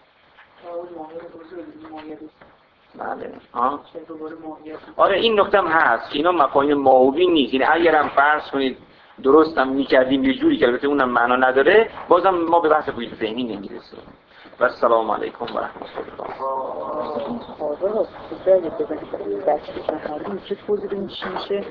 بله. ها؟ آره این نکته هم هست، اینا مفاهیم ماهوی نیست. یعنی اگر هم فرض کنید درست هم می‌کردیم یه جوری که البته اونم معنا نداره، بازم ما به بحث وجود ذهنی نمی‌رسیم. و السلام علیکم و رحمت الله.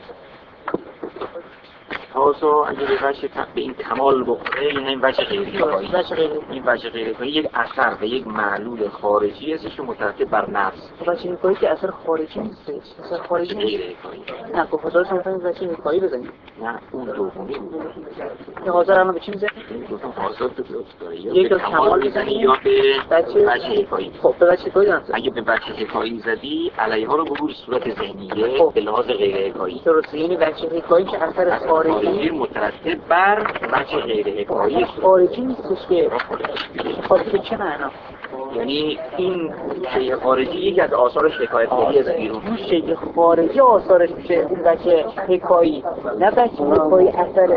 تازه اگه به وجه به این کمال بخوره، این این وجه غیرکایی، این وجه غیرکایی یک اثر و یک معلول خارجی هستش که مترتب بر نفس. وجه غیرکایی که اثر خارجی نیستش، اثر خارجی غیرکایی. نه خب خدا شما مثلا وجه غیرکایی بزنید. نه اون دومی بود. این حاضر الان به چی میزنید؟ گفتم حاضر به داره یک تا کمال بزنید یا به وجه غیرکایی. خب به وجه غیرکایی هست. اگه به وجه غیرکایی زدی علیها رو بگو صورت ذهنیه به لحاظ غیرکایی. درسته، یعنی وجه غیرکایی که اثر خارجی مترتب بر وجه غیر حکایی خارجی نیستش که خارجی چه معنا؟ یعنی این شیء خارجی یکی از آثار شکایتگری از بیرون. اون شیء خارجی آثارش میشه اون وجه حکایی، نه وجه حکایی اثر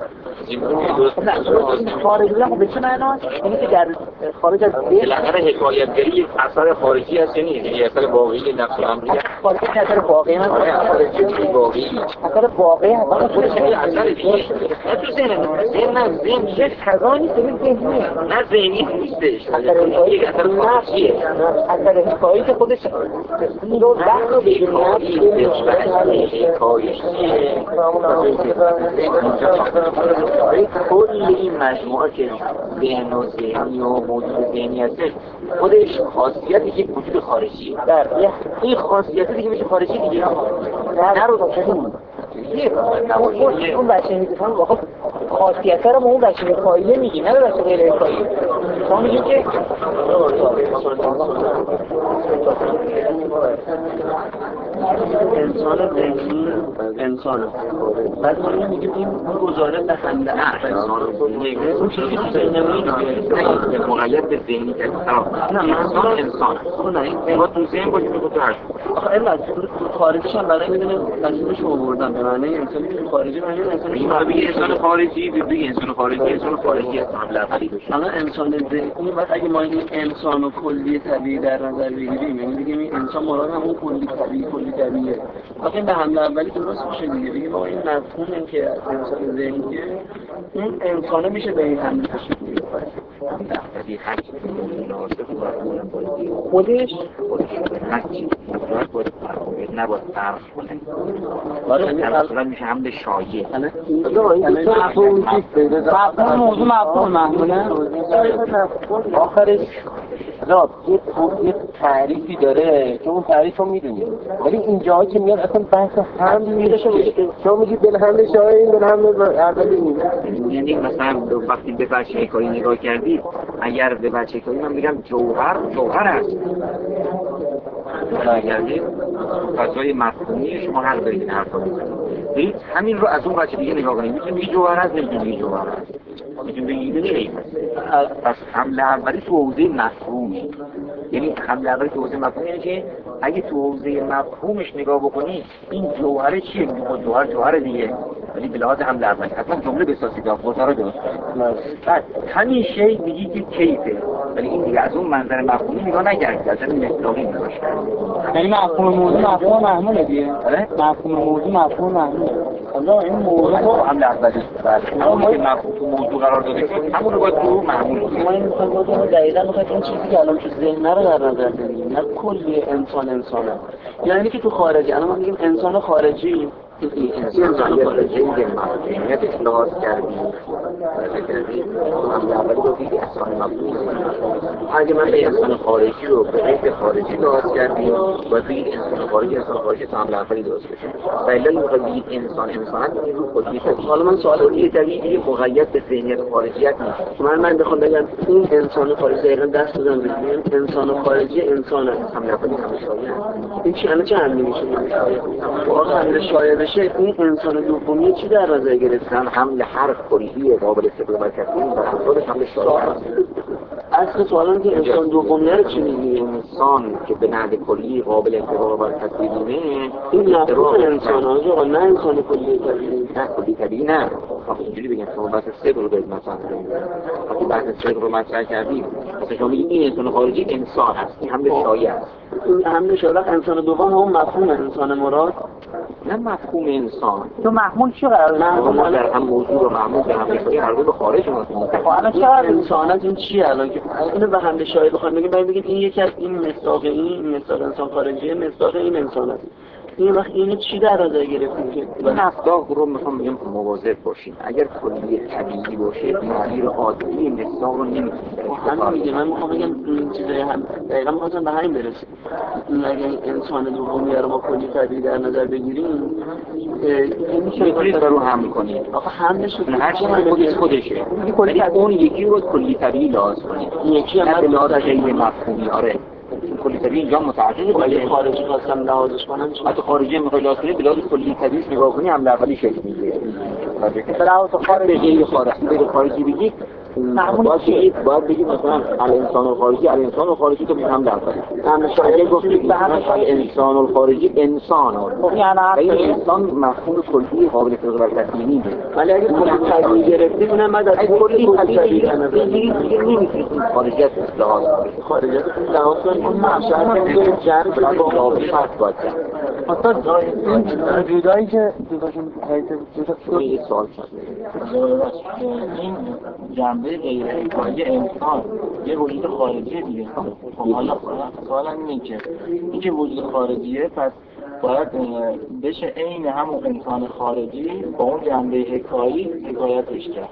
خارجی. خب به چه معناست؟ یعنی که در خارج از بالاخره حکایتگری یک اثر خارجی هست، یعنی یک اثر واقعی نفس الامری خارجی اثر واقعی هست، اثر واقعی اثر واقعی هست، اما خودش اثر دیگه نه تو ذهن ذهن نه ذهن چه خزانی ذهنی ذهنیه نه ذهنی نیستش، یک اثر خارجیه. اثر حکایی که خودش این رو دست رو بگیریم حکایش چیه؟ کل این مجموعه که ذهن و ذهنی و موجود ذهنی هستش خودش خاصیت یک وجود خارجیه. در این خاصیت دیگه میشه خارجی دیگه نه رو داشتون اون بچه میگفتن واقعا خاصیت رو ما اون بچه حکایی نمیگیم، نه بچه غیر حکایی. شما میگیم که انسان ذهنی انسانه، بعد ما میگیم این گزاره دهنده است. اون چیزی که ذهنمون نه مقید به ذهنی که نه انسان انسان نه ما تو ذهن باشه تو هست. آخه این مجبور خارجیش هم برای میدونه مسئولش آوردن به معنی انسانی که خارجی معنی انسان این رو بگی انسان خارجی بگی انسان خارجی انسان خارجی است قبل اولی بشه. حالا انسان ذهنی بعد اگه ما این انسان و کلی طبیعی در نظر بگیریم یعنی بگیم این انسان مراد همون کلی طبیعی کلی طبیعیه. واقعا به حمله اولی درست میشه دیگه. بگیم ما این مفهوم که انسان ذهنیه اون انسانه میشه به این حمله بشه. خودش هرچی مطلق باید فرمایید نباید فرق کنه. در اصلا میشه حمل شایع. مفهوم موضوع مفهوم محموله آخرش نه یه یه تعریفی داره که اون تعریف رو میدونی، ولی اینجا که میاد اصلا بحث هم میشه که شما میگید دل حمل شاهین دل حمل اولی، یعنی مثلا وقتی به بچه کاری نگاه کردید، اگر به بچه کاری من میگم جوهر جوهر است نگاه کردید فضای مفهومی شما حق دارید این حرفا بزنید، همین رو از اون بچه دیگه نگاه کنید، میتونید بگید جوهر است، نمیتونید جوهر است، میتونید بگید کیف است. پس حمله اولی تو حوزه مفهومی، یعنی حمله اولی تو حوزه مفهومی یعنی که اگه تو حوزه مفهومش نگاه بکنی این جوهره چیه؟ میگه جوهر جوهر دیگه، ولی به لحاظ حمله اولی اصلا جمله بسازید خودتا رو درست کنید. بعد همین شی میگی که کیفه، ولی این دیگه از اون منظر مفهومی نگاه نکردید، از این مصداقی نگاهش کردید. یعنی مفهوم موضوع مفهوم محموله دیگه. آره؟ مفهوم موضوع مفهوم محموله. حالا این موضوع حمله اولی بله اما که مفهوم تو موضوع قرار داده شد همون رو باید تو محمول کنید. ما این مثلا دقیقاً میخوایم این چیزی که الان تو ذهن رو در نظر بگیریم، نه کلی انسان انسانه. یعنی که تو خارجی الان ما میگیم انسان خارجی، این انسان خارجی که محکومیت اطلاعات کردیم برده کردیم حمله اولی رو بگید انسان مفهومی. اگه من به انسان خارجی رو به غیر خارجی لحاظ کردیم باید بگید انسان خارجی انسان خارجی تا حمله اولی درست بشه. دلیل میخواد بگید انسان انسانت این رو خودی طبیعی. حالا من سوال خودی طبیعی مقید به ذهنیت خارجیت نیست. من من بخوام بگم این انسان خارجی دقیقاً دست بزنم بگیم انسان خارجی انسان است. حمله اولی هم شایعه. این چی الان چه حمله میشه؟ واقعا حمله شایعه بشه این انسان دومی چی در نظر گرفتن؟ حمله هر کلی قابل استفاده کردن در خودش حمله شایعه است. اصل سوالم که انسان دومیه رو چی میگی؟ انسان که به نحو کلی قابل استفاده بر تصویرینه این نفوذ انسان ها جو نه انسان کلی طبیعی نه کلی طبیعی نه. خب اینجوری بگم شما بحث صدق رو دارید مثلا وقتی بحث صدق رو مطرح کردیم مثلا شما میگید این انسان خارجی انسان هست، این حمله شایعه است. این حمله شایعه انسان دوم هم مفهوم انسان مراد نه مفهوم انسان. تو محمول چی قرار محمول ما در هم موضوع رو محمول به حمله شایعه هر دو به خارج مفهوم. خب الان چقدر انسانات این چیه الان که اینو به حمله شایعه بخوایم بگیم بعد بگیم این یکی از این مصداق این مصداق انسان خارجی مصداق این انسان است. این وقت اینو چی در نظر گرفتیم که این مصداق رو میخوام بگم مواظب باشیم. اگر کلی طبیعی باشه تعبیر عادی مصداق رو نمیتونیم. همین میگه من میخوام بگم این چیزای هم دقیقاً می‌خواستم به همین برسیم. این اگه انسان دومی رو ما کلی طبیعی در نظر بگیریم این میشه میتونید رو حمل کنید. آخه حملش رو هر چیزی خودش خودشه. ولی اون یکی رو کلی طبیعی لحاظ کنید. یکی هم به لحاظ غیر مفهومی آره. کلی طبیعی اینجا متعدد ولی خارجی خواستم لحاظش کنم حتی خارجی میخوای لحاظ کنی به لحاظ کلی طبیعی نگاه کنی هم اولی شکل میگیره. به لحاظ خارجی غیر خارجی غیر خارجی بگید باید بگید باید بگید مثلا الانسان الخارجی الانسان الخارجی تو هم در هم شاید گفتید به همه الانسان الخارجی انسان یعنی این انسان مفهوم کلی قابل استفاده بر تصمیمی ولی اگه کلی طبیعی گرفتیم اونم بعد از کلی طبیعی نمیتونید خارجیت لحاظ کنید خارجیت لحاظ کنید اون معشر جرم با قابل فرق باید کرد اصلا این جدایی که جداشون شما یه سوال شد این جنبه غیر انسانی انسان یه وجود خارجیه دیگه. خب حالا سوالم اینه که این که وجود خارجیه پس باید بشه عین همون انسان خارجی با اون جنبه حکایی حکایتش کرد.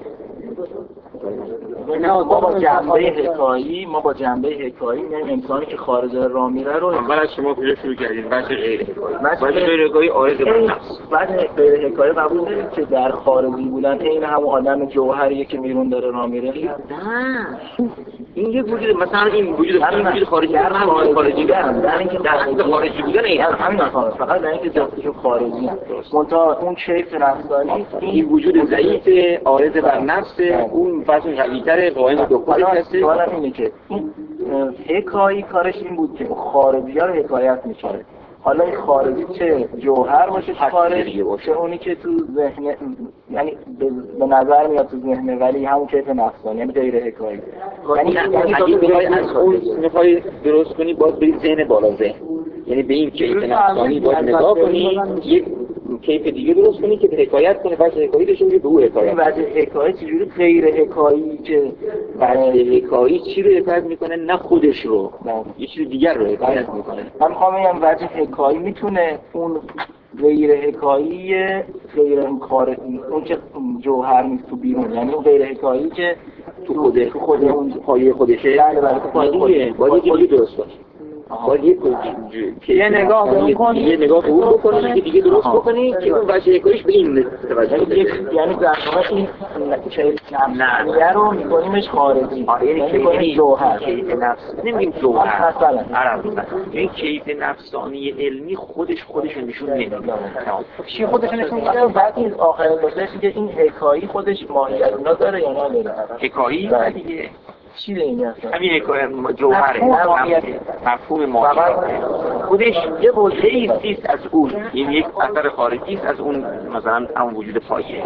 ما با جنبه حکایی ما با جنبه حکایی یعنی انسانی که خارج راه میره رو اول از شما کجا شروع کردید؟ بحث غیر حکایی بحث غیر حکایی عارض به نفس بعد غیر حکایی قبول دارید که در خارجی بودن عین همون آدم جوهریه که میرون داره راه میره؟ نه این یه وجود مثلا این وجود همین وجود خارجی در هم خارجی دارن در اینکه در حد خارجی بودن این همین اصلا فقط در اینکه ذاتشون خارجی منتها اون کیف رفتاری این وجود ضعیف عارض بر نفس اون فصل قوی‌تر قائم به خودش هست. سوالم اینه که این حکایی کارش این بود که خارجی‌ها رو حکایت می‌کنه. حالا این خارجی چه جوهر باشه چه خارجی باشه اونی که تو ذهن یعنی به نظر میاد تو ذهن ولی همون کیف نفسانی یعنی غیر حکایی. یعنی اگه بخوای از اون میخوای درست کنی باید برید ذهن بالا ذهن یعنی به این کیف نفسانی باید نگاه کنی یک کیف دیگه درست کنی که به حکایت کنه وجه حکایی داشته باشه به او حکایت. وجه حکایی چجوری غیر حکایی که وجه حکایی چی رو حکایت میکنه؟ نه خودش رو یه چیز دیگر رو حکایت میکنه. من میخوام بگم وجه حکایی میتونه اون غیر حکایی غیر کار اون که جوهر نیست تو بیرون یعنی اون غیر حکایی که تو خود تو خود اون پایه خودشه. بله بله پایه باید یه درست باشه. باید یه نگاه به اون کنی، یه نگاه به اون بکنی که دیگه درست بکنی که اون وجه کاریش به این توجه بده. یعنی در واقع این چه نه رو می‌گونیمش خارجی. یعنی جوهر، کیف نفس. نمیگیم جوهر. مثلا عرب این کیف نفسانی علمی خودش خودش نشون نمیده. چی خودش نشون میده؟ بعد این آخرین نکته‌ای که این حکایی خودش ماهیت اینا داره یا نداره؟ حکایی دیگه چی دیگه؟ همین جوهره، مفهوم ماهیت خودش یه بوده است از اون، این یک اثر خارجی است از اون، مثلا اون وجود پایه.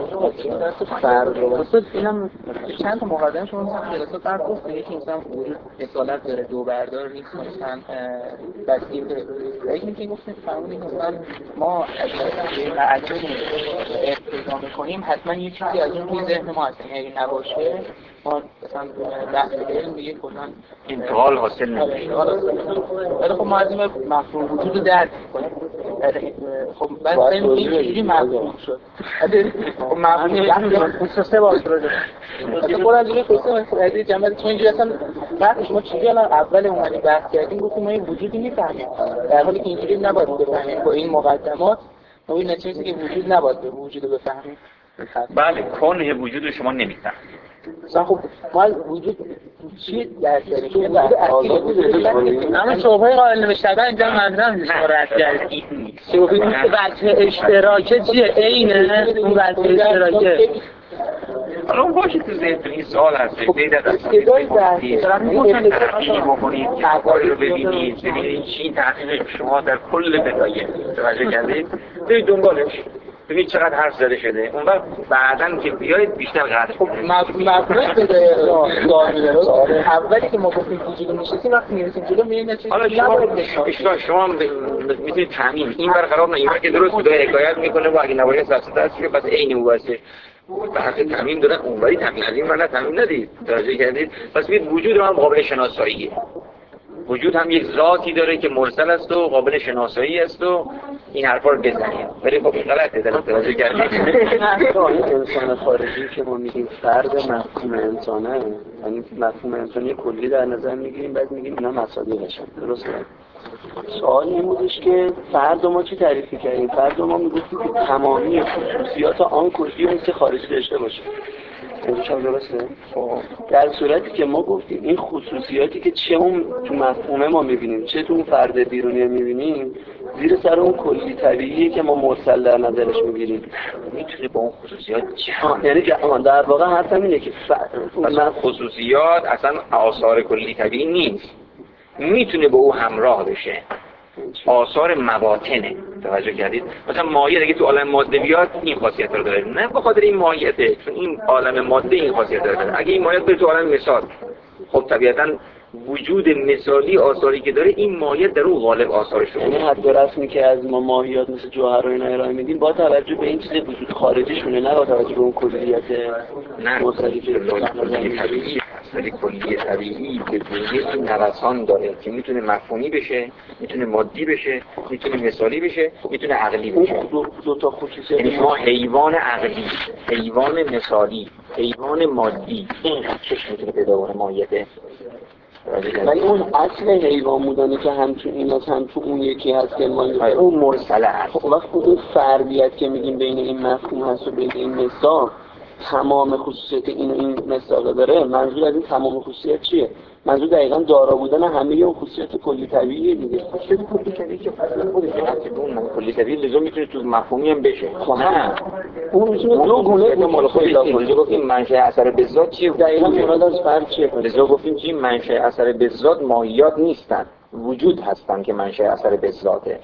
اصلا اینم چند تا مقدمه شما مثلا جلسات قبل گفت یکی مثلا وجود اصالت داره، دو بردار نیست، مثلا بسیط داره. یکی که گفتید فرمودید مثلا ما اگر معلوم اقتضا می‌کنیم حتما یه چیزی از اون توی ذهن ما هست، یعنی اگه نباشه ما مثلا بحث علم دیگه کلاً انتقال حاصل نمیشه. ولی خب ما از این مفهوم وجود رو درک می‌کنیم. خب بعد این چجوری مفهوم شد؟ خب مفهوم سه بار شده. اصلا قرار دیگه قصه از جنبه چون اینجوری اصلا بعدش ما چیزی الان اول اومدیم بحث کردیم گفتیم ما این وجودی می‌فهمیم. در حالی که اینجوری نباید بفهمیم با این مقدمات ما این نتیجه که وجود نباید به وجود بفهمیم. بله کنه وجود شما نمی‌فهمید. مثلا خب ما وجود چی درک کردیم؟ وجود اصلی اما شبهه قائل نوشتن اینجا منظورم نیست ما رد کردیم. شبهه وجه اشتراکه چیه؟ اینه اون وجه اشتراکه. حالا اون باشه تو ذهن این سوال هست. پیدا ابتدای بحث تحقیق بکنید، احوال رو ببینید، ببینید چی تحقیق شما در کل بدایه توجه کردید، برید دنبالش. ببین چقدر حرف زده شده. اون وقت بعداً که بیاید بیشتر قدر. خب مفهوم بده داره. اولی که ما گفتیم وجود میشیم وقتی میرسیم جلو میبینیم چیزی حالا شما شما میتونید تعمیم این برخلاف نه این بر که درست بوده حکایت میکنه و اگه نباشه سبسته است که پس عین او باشه. به حق تعمیم دادن اونوری تعمیم از این ور نه تعمیم ندید. توجه کردید؟ پس ببین وجود هم قابل شناساییه. وجود هم یک ذاتی داره که مرسل است و قابل شناسایی است و این حرفا رو بزنید. ولی خب این غلطه در توجه کردید. انسان خارجی که ما میگیم فرد مفهوم انسانه، یعنی مفهوم انسانی کلی در نظر میگیریم بعد میگیم اینا مصادیقشن. درسته؟ سوال این بودش که فرد ما چی تعریف کردیم؟ فرد ما میگفتیم که تمامی خصوصیات آن کلی است که خارجی داشته باشه. اینجا هم درسته؟ در صورتی که ما گفتیم این خصوصیاتی که چه اون تو مفهوم ما میبینیم چه تو اون فرد بیرونی میبینیم زیر سر اون کلی طبیعیه که ما مرسل در نظرش میگیریم. میتونه با اون خصوصیات جهان یعنی جهان در واقع حرفم اینه که من خصوصیات اصلا آثار کلی طبیعی نیست، میتونه با او همراه بشه، آثار مواطنه. توجه کردید؟ مثلا مایع اگه تو عالم ماده بیاد این خاصیت رو داره، نه به خاطر این ماهیته، چون این عالم ماده این خاصیت رو داره. اگه این مایع بره تو عالم مثال، خب طبیعتاً وجود مثالی آثاری که داره این مایع در اون غالب آثارش رو. یعنی حد رسمی که از ما ماهیات مثل جوهر و اینا ارائه میدیم با توجه به این چیز وجود خارجیشونه، نه با توجه به اون کلیت نه مصدی طبیعی اصلی کلی طبیعی که وجود نوسان داره که میتونه مفهومی بشه، میتونه مادی بشه، میتونه مثالی بشه، میتونه عقلی بشه. دو, دو تا خصوصیت یعنی شما حیوان عقلی، حیوان مثالی، حیوان مادی این چش میتونه پیدا کنه ماهیته. ولی اون اصل حیوان بودنه که هم تو این هست هم تو اون یکی هست که ما اون مرسله هست. خب وقت اون فردیت که میگیم بین این مفهوم هست و بین این مثال تمام خصوصیت این و این مثال داره، منظور از این تمام خصوصیت چیه؟ منظور دقیقاً دارا بودن همه اون خصوصیت کلی طبیعیه دیگه. خصوصیت کلی طبیعی که اصلا خودش هست، اون کلی طبیعی لزوم میتونه تو مفهومی هم بشه. نه اون میتونه دو گونه مال خودش اینجا گفتیم منشأ اثر بذات چیه؟ دقیقاً مراد از فرد چیه؟ لذا گفتیم چی منشأ اثر بذات ماهیات نیستن، وجود هستن که منشأ اثر بذاته.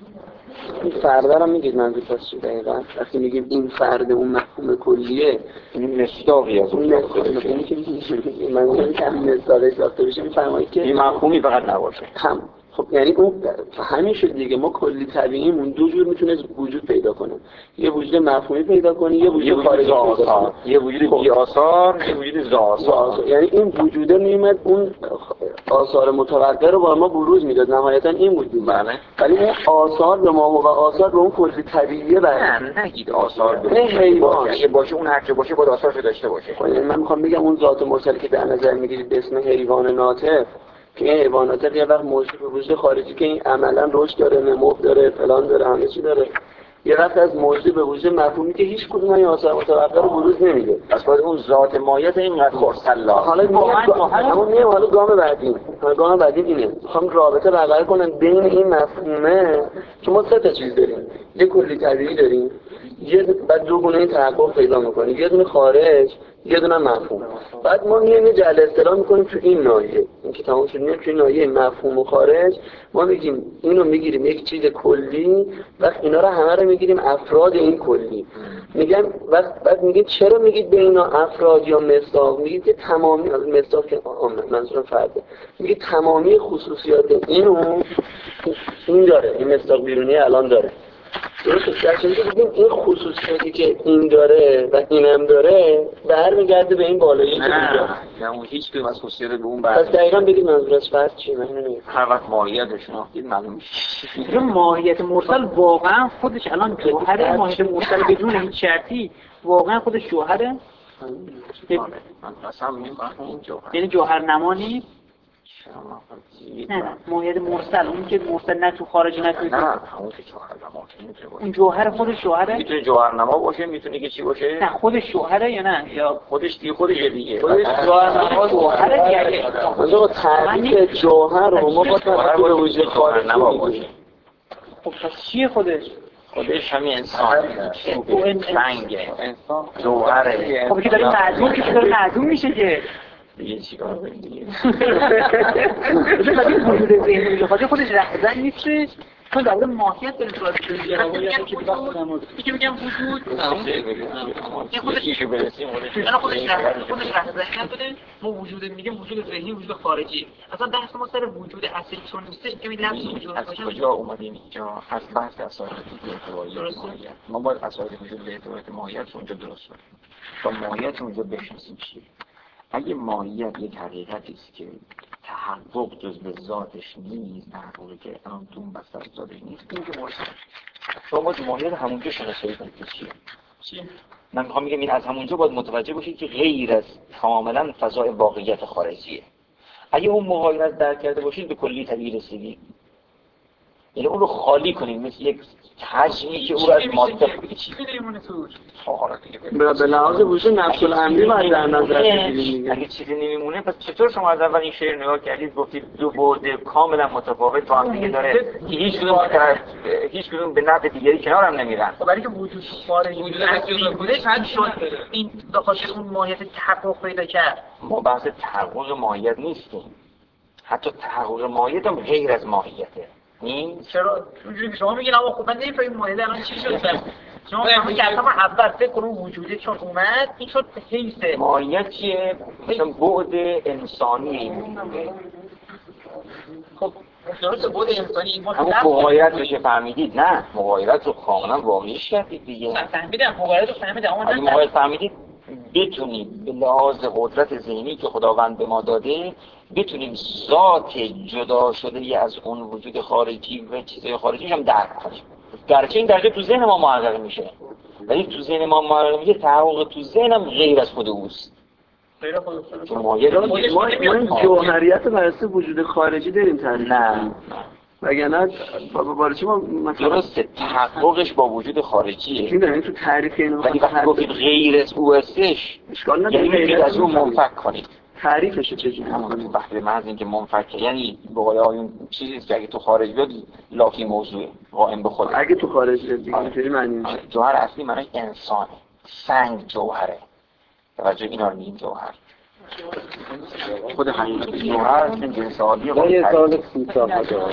این فرد رو میگید منظور پس چی دقیقاً؟ وقتی میگیم این فرد اون مفهوم کلیه این مصداقی از اون یعنی که منظور که همین مصداقی ساخته بشه میفرمایید که این مفهومی فقط نباشه. هم خب یعنی اون همین شد دیگه. ما کلی طبیعیمون دو جور میتونه وجود پیدا کنه، یه وجود مفهومی پیدا کنه، یه وجود خارجی پیدا کنه، یه وجود بی آثار، یه وجود ذا آثار. یعنی این وجوده میومد اون آثار متوقع رو با ما بروز میداد، نهایتا این وجود. بله. ولی اون آثار به ما و آثار به اون کلی طبیعیه بر نه نگید آثار به حیوان اگه باشه اون هر چه باشه باید آثارش داشته باشه. یعنی من میخوام بگم اون ذات مرسلی که در نظر میگیرید به اسم حیوان ناطق، که این حیوانات یه وقت موجود به وجود خارجی که این عملا رشد داره، نمو داره، فلان داره، همه چی داره، یه وقت از موجود به وجود مفهومی که هیچ کدوم این آثار متوقع رو بروز نمیده. پس باید اون ذات مایت اینقدر مرسل. حالا همون میگم حالا گام بعدی گام بعدی اینه، میخوام رابطه برقرار کنم بین این مفهومه که ما سه تا چیز داریم، یه کلی طبیعی داریم، یه بعد دو گونه تحقق پیدا می‌کنیم، یه دونه خارج، یه دونه مفهوم. بعد ما میایم یه جعل اصطلاح می‌کنیم تو این ناحیه، این که تمام شد میایم تو این ناحیه مفهوم و خارج، ما میگیم اینو میگیریم یک چیز کلی، وقت اینا رو همه رو میگیریم افراد این کلی. میگم وقت بعد میگیم چرا میگید به اینا افراد یا مصداق؟ میگید که تمامی مصداق که منظورم فرده، میگید تمامی خصوصیات اینو این داره، این مصداق بیرونی الان داره. درسته؟ در چیزی که بگیم این خصوصیاتی که این داره و اینم داره برمیگرده به این بالایی که اینجا. نه اون هیچ کدوم از خصوصیات به اون پس دقیقاً بگید منظور از فرد چیه؟ من نمی‌دونم. هر وقت ماهیت رو شناختید معلوم میشه. چون ماهیت مرسل واقعا خودش الان جوهره، ماهیت مرسل بدون هیچ شرطی واقعا خودش جوهره. من قسم می‌خورم این جوهر. یعنی جوهر نما نیست. نه ماهیت مرسل اون که مرسل نه تو خارج نه تو نه اون که جوهر نما میتونه اون جوهر خودش جوهره، میتونه جوهر نما باشه، میتونه که چی باشه؟ نه خودش جوهره یا نه یا خودش دیگه خودش دیگه خودش جوهر نما جوهره دیگه. مثلا تعریف جوهر رو ما با توجه به وجود خارج نما باشه. خب پس چیه خودش؟ خودش همین انسان سنگه انسان جوهره. خب که داره معدوم که داره معدوم میشه که دیگه چیکار کنیم دیگه؟ مثلا این وجود ذهنی بخاطر خودش رهزن نیستش، چون در مورد ماهیت داریم صحبت می‌کنیم. یکی میگم وجود این خودش برسیم الان خودش رهزن خودش رهزن نداره. ما وجود میگیم وجود ذهنی وجود خارجی. اصلا بحث ما سر وجود اصلی چون نیستش که این لفظ وجود از کجا اومدیم اینجا؟ از بحث اساس اعتباریات ماهیت. ما باید اساس وجود به اعتباریات ماهیت اونجا درست کنیم تا ماهیت اونجا بشناسیم چیه. اگه ماهیت یک حقیقتی است که تحقق جز به ذاتش نیست، تحققی که الان تو اون بستر ذاتش نیست، این که مرسل. شما باید ماهیت همونجا شناسایی کنید که چیه. چیه؟ من میخوام بگم این از همونجا باید متوجه باشید که غیر از کاملا فضای واقعیت خارجیه. اگه اون ماهیت درک کرده باشید به کلی طبیعی رسیدید. یعنی اون رو خالی کنید مثل یک حجمی که او رو از ماده چی می‌دونیم توش؟ به لحاظ وجود نفس الامری باید در نظر بگیریم. اگه چیزی نمیمونه پس چطور شما از اول این شعر نگاه کردید گفتید دو بعد کاملا متفاوت با هم دیگه داره که هیچ کدوم هیچ کدوم به نفع دیگری کنار هم نمیرن؟ خب برای که وجود خارجی وجود اصلی بوده شاید شد این به خاطر اون ماهیت تحقق پیدا کرد. ما بحث تحقق ماهیت نیستیم، حتی تحقق ماهیت هم غیر از ماهیته. این چرا اونجوری که شما میگین آقا خب من نمیفهمم ماهیت الان چی شد؟ شما میگید که اصلا اول فکر کنم وجوده چون اومد این شد حیث ماهیت چیه؟ مثلا بعد انسانی. خب درسته بعد انسانی این همون مغایرت بشه فهمیدید؟ نه مغایرت رو کاملا واقعیش کردید دیگه. فهمیدم مغایرت رو فهمیدم اما اگه مغایرت فهمیدید بتونید به لحاظ قدرت ذهنی که خداوند به ما داده بتونیم ذات جدا شده از اون وجود خارجی و چیزهای خارجیش هم درک کنیم. گرچه این درجه تو ذهن ما محقق میشه ولی تو ذهن ما محقق میشه تحقق تو ذهنم غیر از خود اوست. غیر خود اوست. ما ما جوهریت برای وجود خارجی داریم تعریف. نه وگرنه برای چی ما مثلا درسته تحققش با وجود خارجیه. چی دارین تو تعریف اینو ولی وقتی گفتید غیر از او هستش اشکال نداره یعنی میتونید از اون منفک کنید. تعریفش چجوری؟ همون وقتی محض اینکه منفک یعنی به قول آقایون چیزی که اگه تو خارج بیاد لافی موضوعه قائم به خود. اگه تو خارج دیگه اینجوری معنی میشه. جوهر اصلی معنی انسانه. سنگ جوهره. توجه اینا رو میگیم جوهر. خود حقیقت جوهر این جنس عالی خود یه سال کوتاه داره.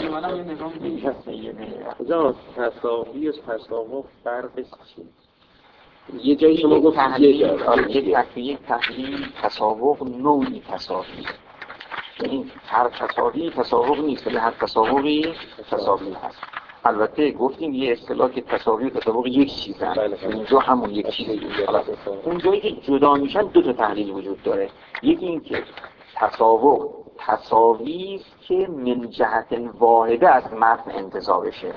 کجا تساوی و تساوی فرقش چیه؟ یه جایی شما گفت یه جا آره یک تحلیل تحلیل تساوی نوعی تساوی این هر تساوی تساوی نیست، ولی هر تساوی تساوی هست. البته گفتیم یه اصطلاح که تساوی و تساوی یک چیزن، اینجا همون یک چیزه. اون جایی که جدا میشن دو تا تحلیل وجود داره. یکی این که تساوی تساوی است که من جهت واحده از متن انتزاع بشه.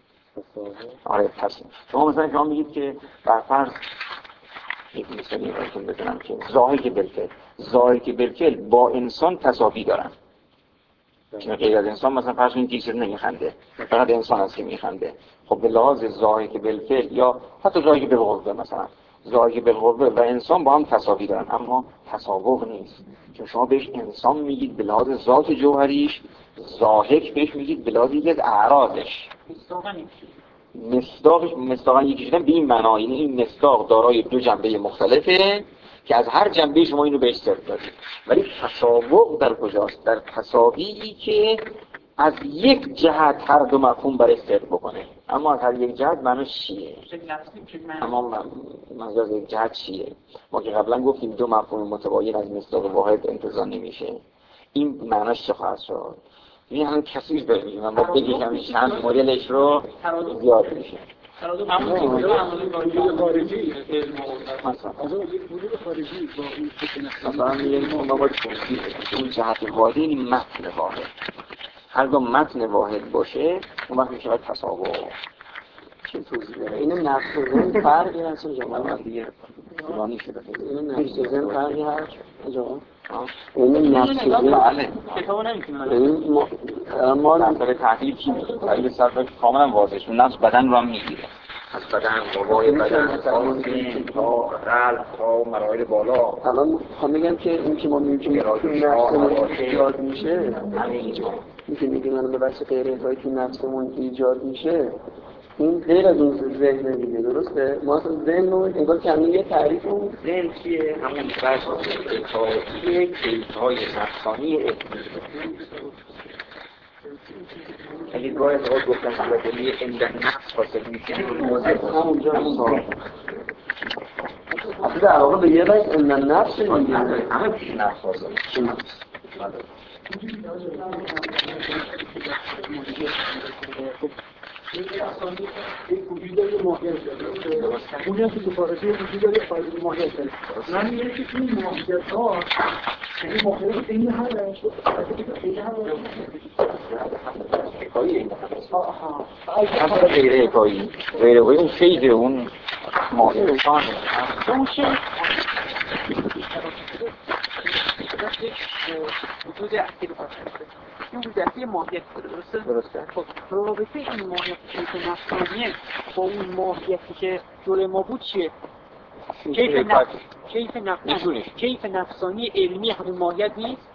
آره پس شما مثلا شما میگید که بر فرض یک مثالی براتون بزنم که ضاحک بالفعل ضاحک بالفعل با انسان تساوی دارن. چون غیر از انسان مثلا فرض کنید دیگر نمیخنده، فقط انسان هست که میخنده. خب به لحاظ ضاحک بالفعل یا حتی ضاحک بالقوه مثلا ضاحک بالقوه و انسان با هم تساوی دارن، اما تساوی نیست. چون شما بهش انسان میگید به لحاظ ذات جوهریش، ضاحک بهش میگید به لحاظ یکی از اعراضش. مصداقش مصداقاً یکی شدن به این معنی، یعنی این مصداق دارای دو جنبه مختلفه که از هر جنبه شما اینو بهش صرف دادید. ولی تساوی در کجاست؟ در تساویی که از یک جهت هر دو مفهوم برای صرف بکنه، اما از هر یک جهت معنیش چیه؟ اما منظور از یک جهت چیه؟ ما که قبلا گفتیم دو مفهوم متباین از مصداق واحد انتزاع نمیشه. این معنیش چه خواهد شد؟ این همه کثیر داریم، من با بگیم همین چند مدلش رو زیاد میشه. همون که وجود خارجی مثلا یک وجود خارجی با اون مثلا میگیم ما باید توضیح بدیم اون جهت واحد این متن واحد. هر دو متن واحد باشه اون وقت میشه تساوی. چه توضیح بدیم؟ این نفس و ذهن فرقی هست جماعت دیگه طولانی شده. این نفس و ذهن فرقی هست جماعت. این نفس و ذهن بله. کتابو نمیتونم. این ما ما نظر تحلیل چی میگه؟ تحلیل صرف کاملا واضحه. چون نفس بدن رو هم میگیره. از بدن، قوای بدن، تا سین، تا قلب، تا مراحل بالا. الان میخوام بگم که این که ما میگیم که نفسمون ایجاد میشه، همین این که میگیم الان به واسه غیر ارتباطی که نفسمون ایجاد میشه، این غیر از اون ذهن دیگه، درسته؟ ما اصلا ذهن رو انگار که همین یه تعریف اون ذهن چیه؟ همون بحث ارتباطی کیف‌های نفسانی اگه گاه ارتباط گفتن صورتلی اندن نفس فاصل میشه همونجا همون اصلا در واقع به یه وقت اندن نفس میگه همه پیش نفس فاصل میشه. یک وجود داره ماهیت داره. اونی هم که تو خارجی وجود داره فایده ماهیت داره. من میگم که این ماهیت ها این ماهیت این هست. این هست. آها. اصلا غیر اکایی. غیر اکایی اون فیده اون ماهیت ها اون چه؟ وجود اصلی رو این وجود اصلی ماهیت داره، درسته؟ درسته. خب رابطه این ماهیت کیف نفسانیه با اون ماهیتی که جلوی ما بود چیه؟ کیف نفس کیف نفسانی کیف نفسانی علمی همون ماهیت نیست؟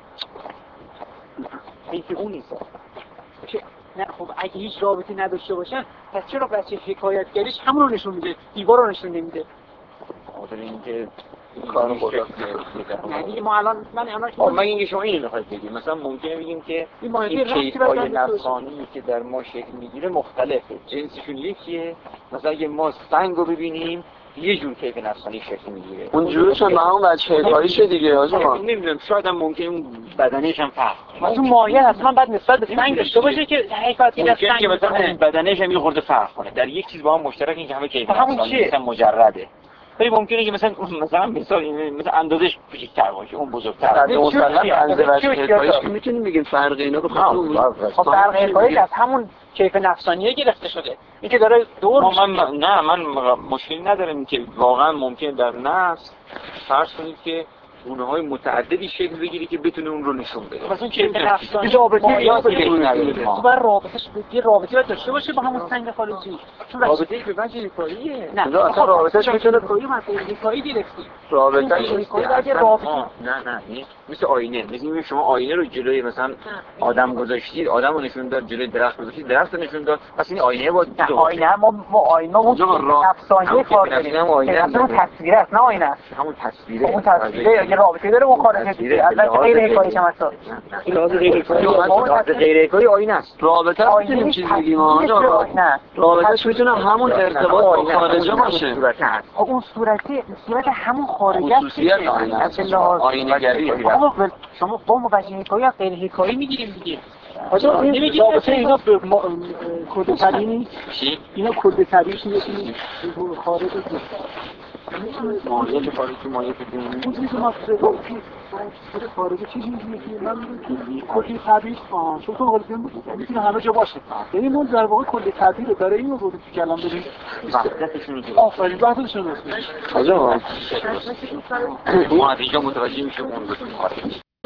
کیف اون نیست. نه خب اگه هیچ رابطه نداشته باشن پس چرا بچه حکایتگریش همون رو نشون میده، دیوار رو نشون نمیده؟ خاطر اینکه این کارو خدا یعنی ما الان من الان خب من اینکه شما اینو میخواید بگید مثلا ممکنه بگیم که این کیف‌های نفسانی که در ما شکل میگیره مختلفه، جنسشون یکیه. مثلا اگه ما سنگ رو ببینیم یه جور کیف نفسانی شکل میگیره، اون جورش هم همون بچه حکاییشه دیگه آقا. نمیدونم شاید هم ممکنه اون بدنش هم فرق کنه. تو ماهیت اصلا بعد نسبت به سنگ داشته باشه که حکایت این ممکنه که مثلا اون بدنش هم یه خورده فرق کنه. در یک چیز با هم مشترک این که همه کیف نفسانی مثلا مجرده. ولی ممکنه که مثلا مثلا مثال مثلا اندازش کوچیک‌تر باشه اون بزرگتر باشه. مثلا اندازه حکاییش میتونیم بگیم فرق اینا رو خاطر خب فرق حکاییش از همون کیف نفسانیه گرفته شده. این که داره دور من, من نه من مشکلی ندارم که واقعا ممکنه در نفس فرض کنید که گونه‌های متعددی شکل بگیری که بتونه اون رو نشون بده. مثلا کیف نفسانی رابطه تو بر رابطه‌اش به رابطه داشته باشه با همون سنگ خارجی. چون رابطه‌ای به وجه حکاییه. نه اصلا رابطه‌اش میتونه حکایی مثلا حکایی گرفتی. رابطه‌اش حکایی اگه رابطه نه نه نه مثل آینه. مثل شما آینه رو جلوی مثلا آدم گذاشتید، آدمو نشون داد، جلوی درخت گذاشتید، درخت نشون داد. پس این آینه بود. آینه ما ما آینه اون نفسانی کار داریم. اصلا تصویر است نه آینه است. همون تصویره. اون تصویره که رابطه داره با خارجه دیگه البته غیر حکایش هم هست لازم غیر حکایی غیر حکایی آیین است. رابطه رو میتونیم چیز بگیم آقا نه رابطهش میتونه همون ارتباط با خارجه باشه. خب اون صورتی صورت همون خارجه است خصوصیت آیین‌گری. آقا شما با موجه حکایی از غیر حکایی میگیریم دیگه. آجا این رابطه اینا به کد طبیعی نیست؟ اینا کد طبیعیش نیست خارج است. مایه که خارج تو مایه که دینی اون چیزی که ما خود خارجی چیزی میگه که من کلی طبیعی آه چون تو حالا میتونه همه جا باشه. یعنی ما در واقع کلی طبیعی رو برای اینو بودیم که کلام بریم وحدتش میگه آفرین وحدتش درست آجا ما اینجا متوجه میشه اون رو خارج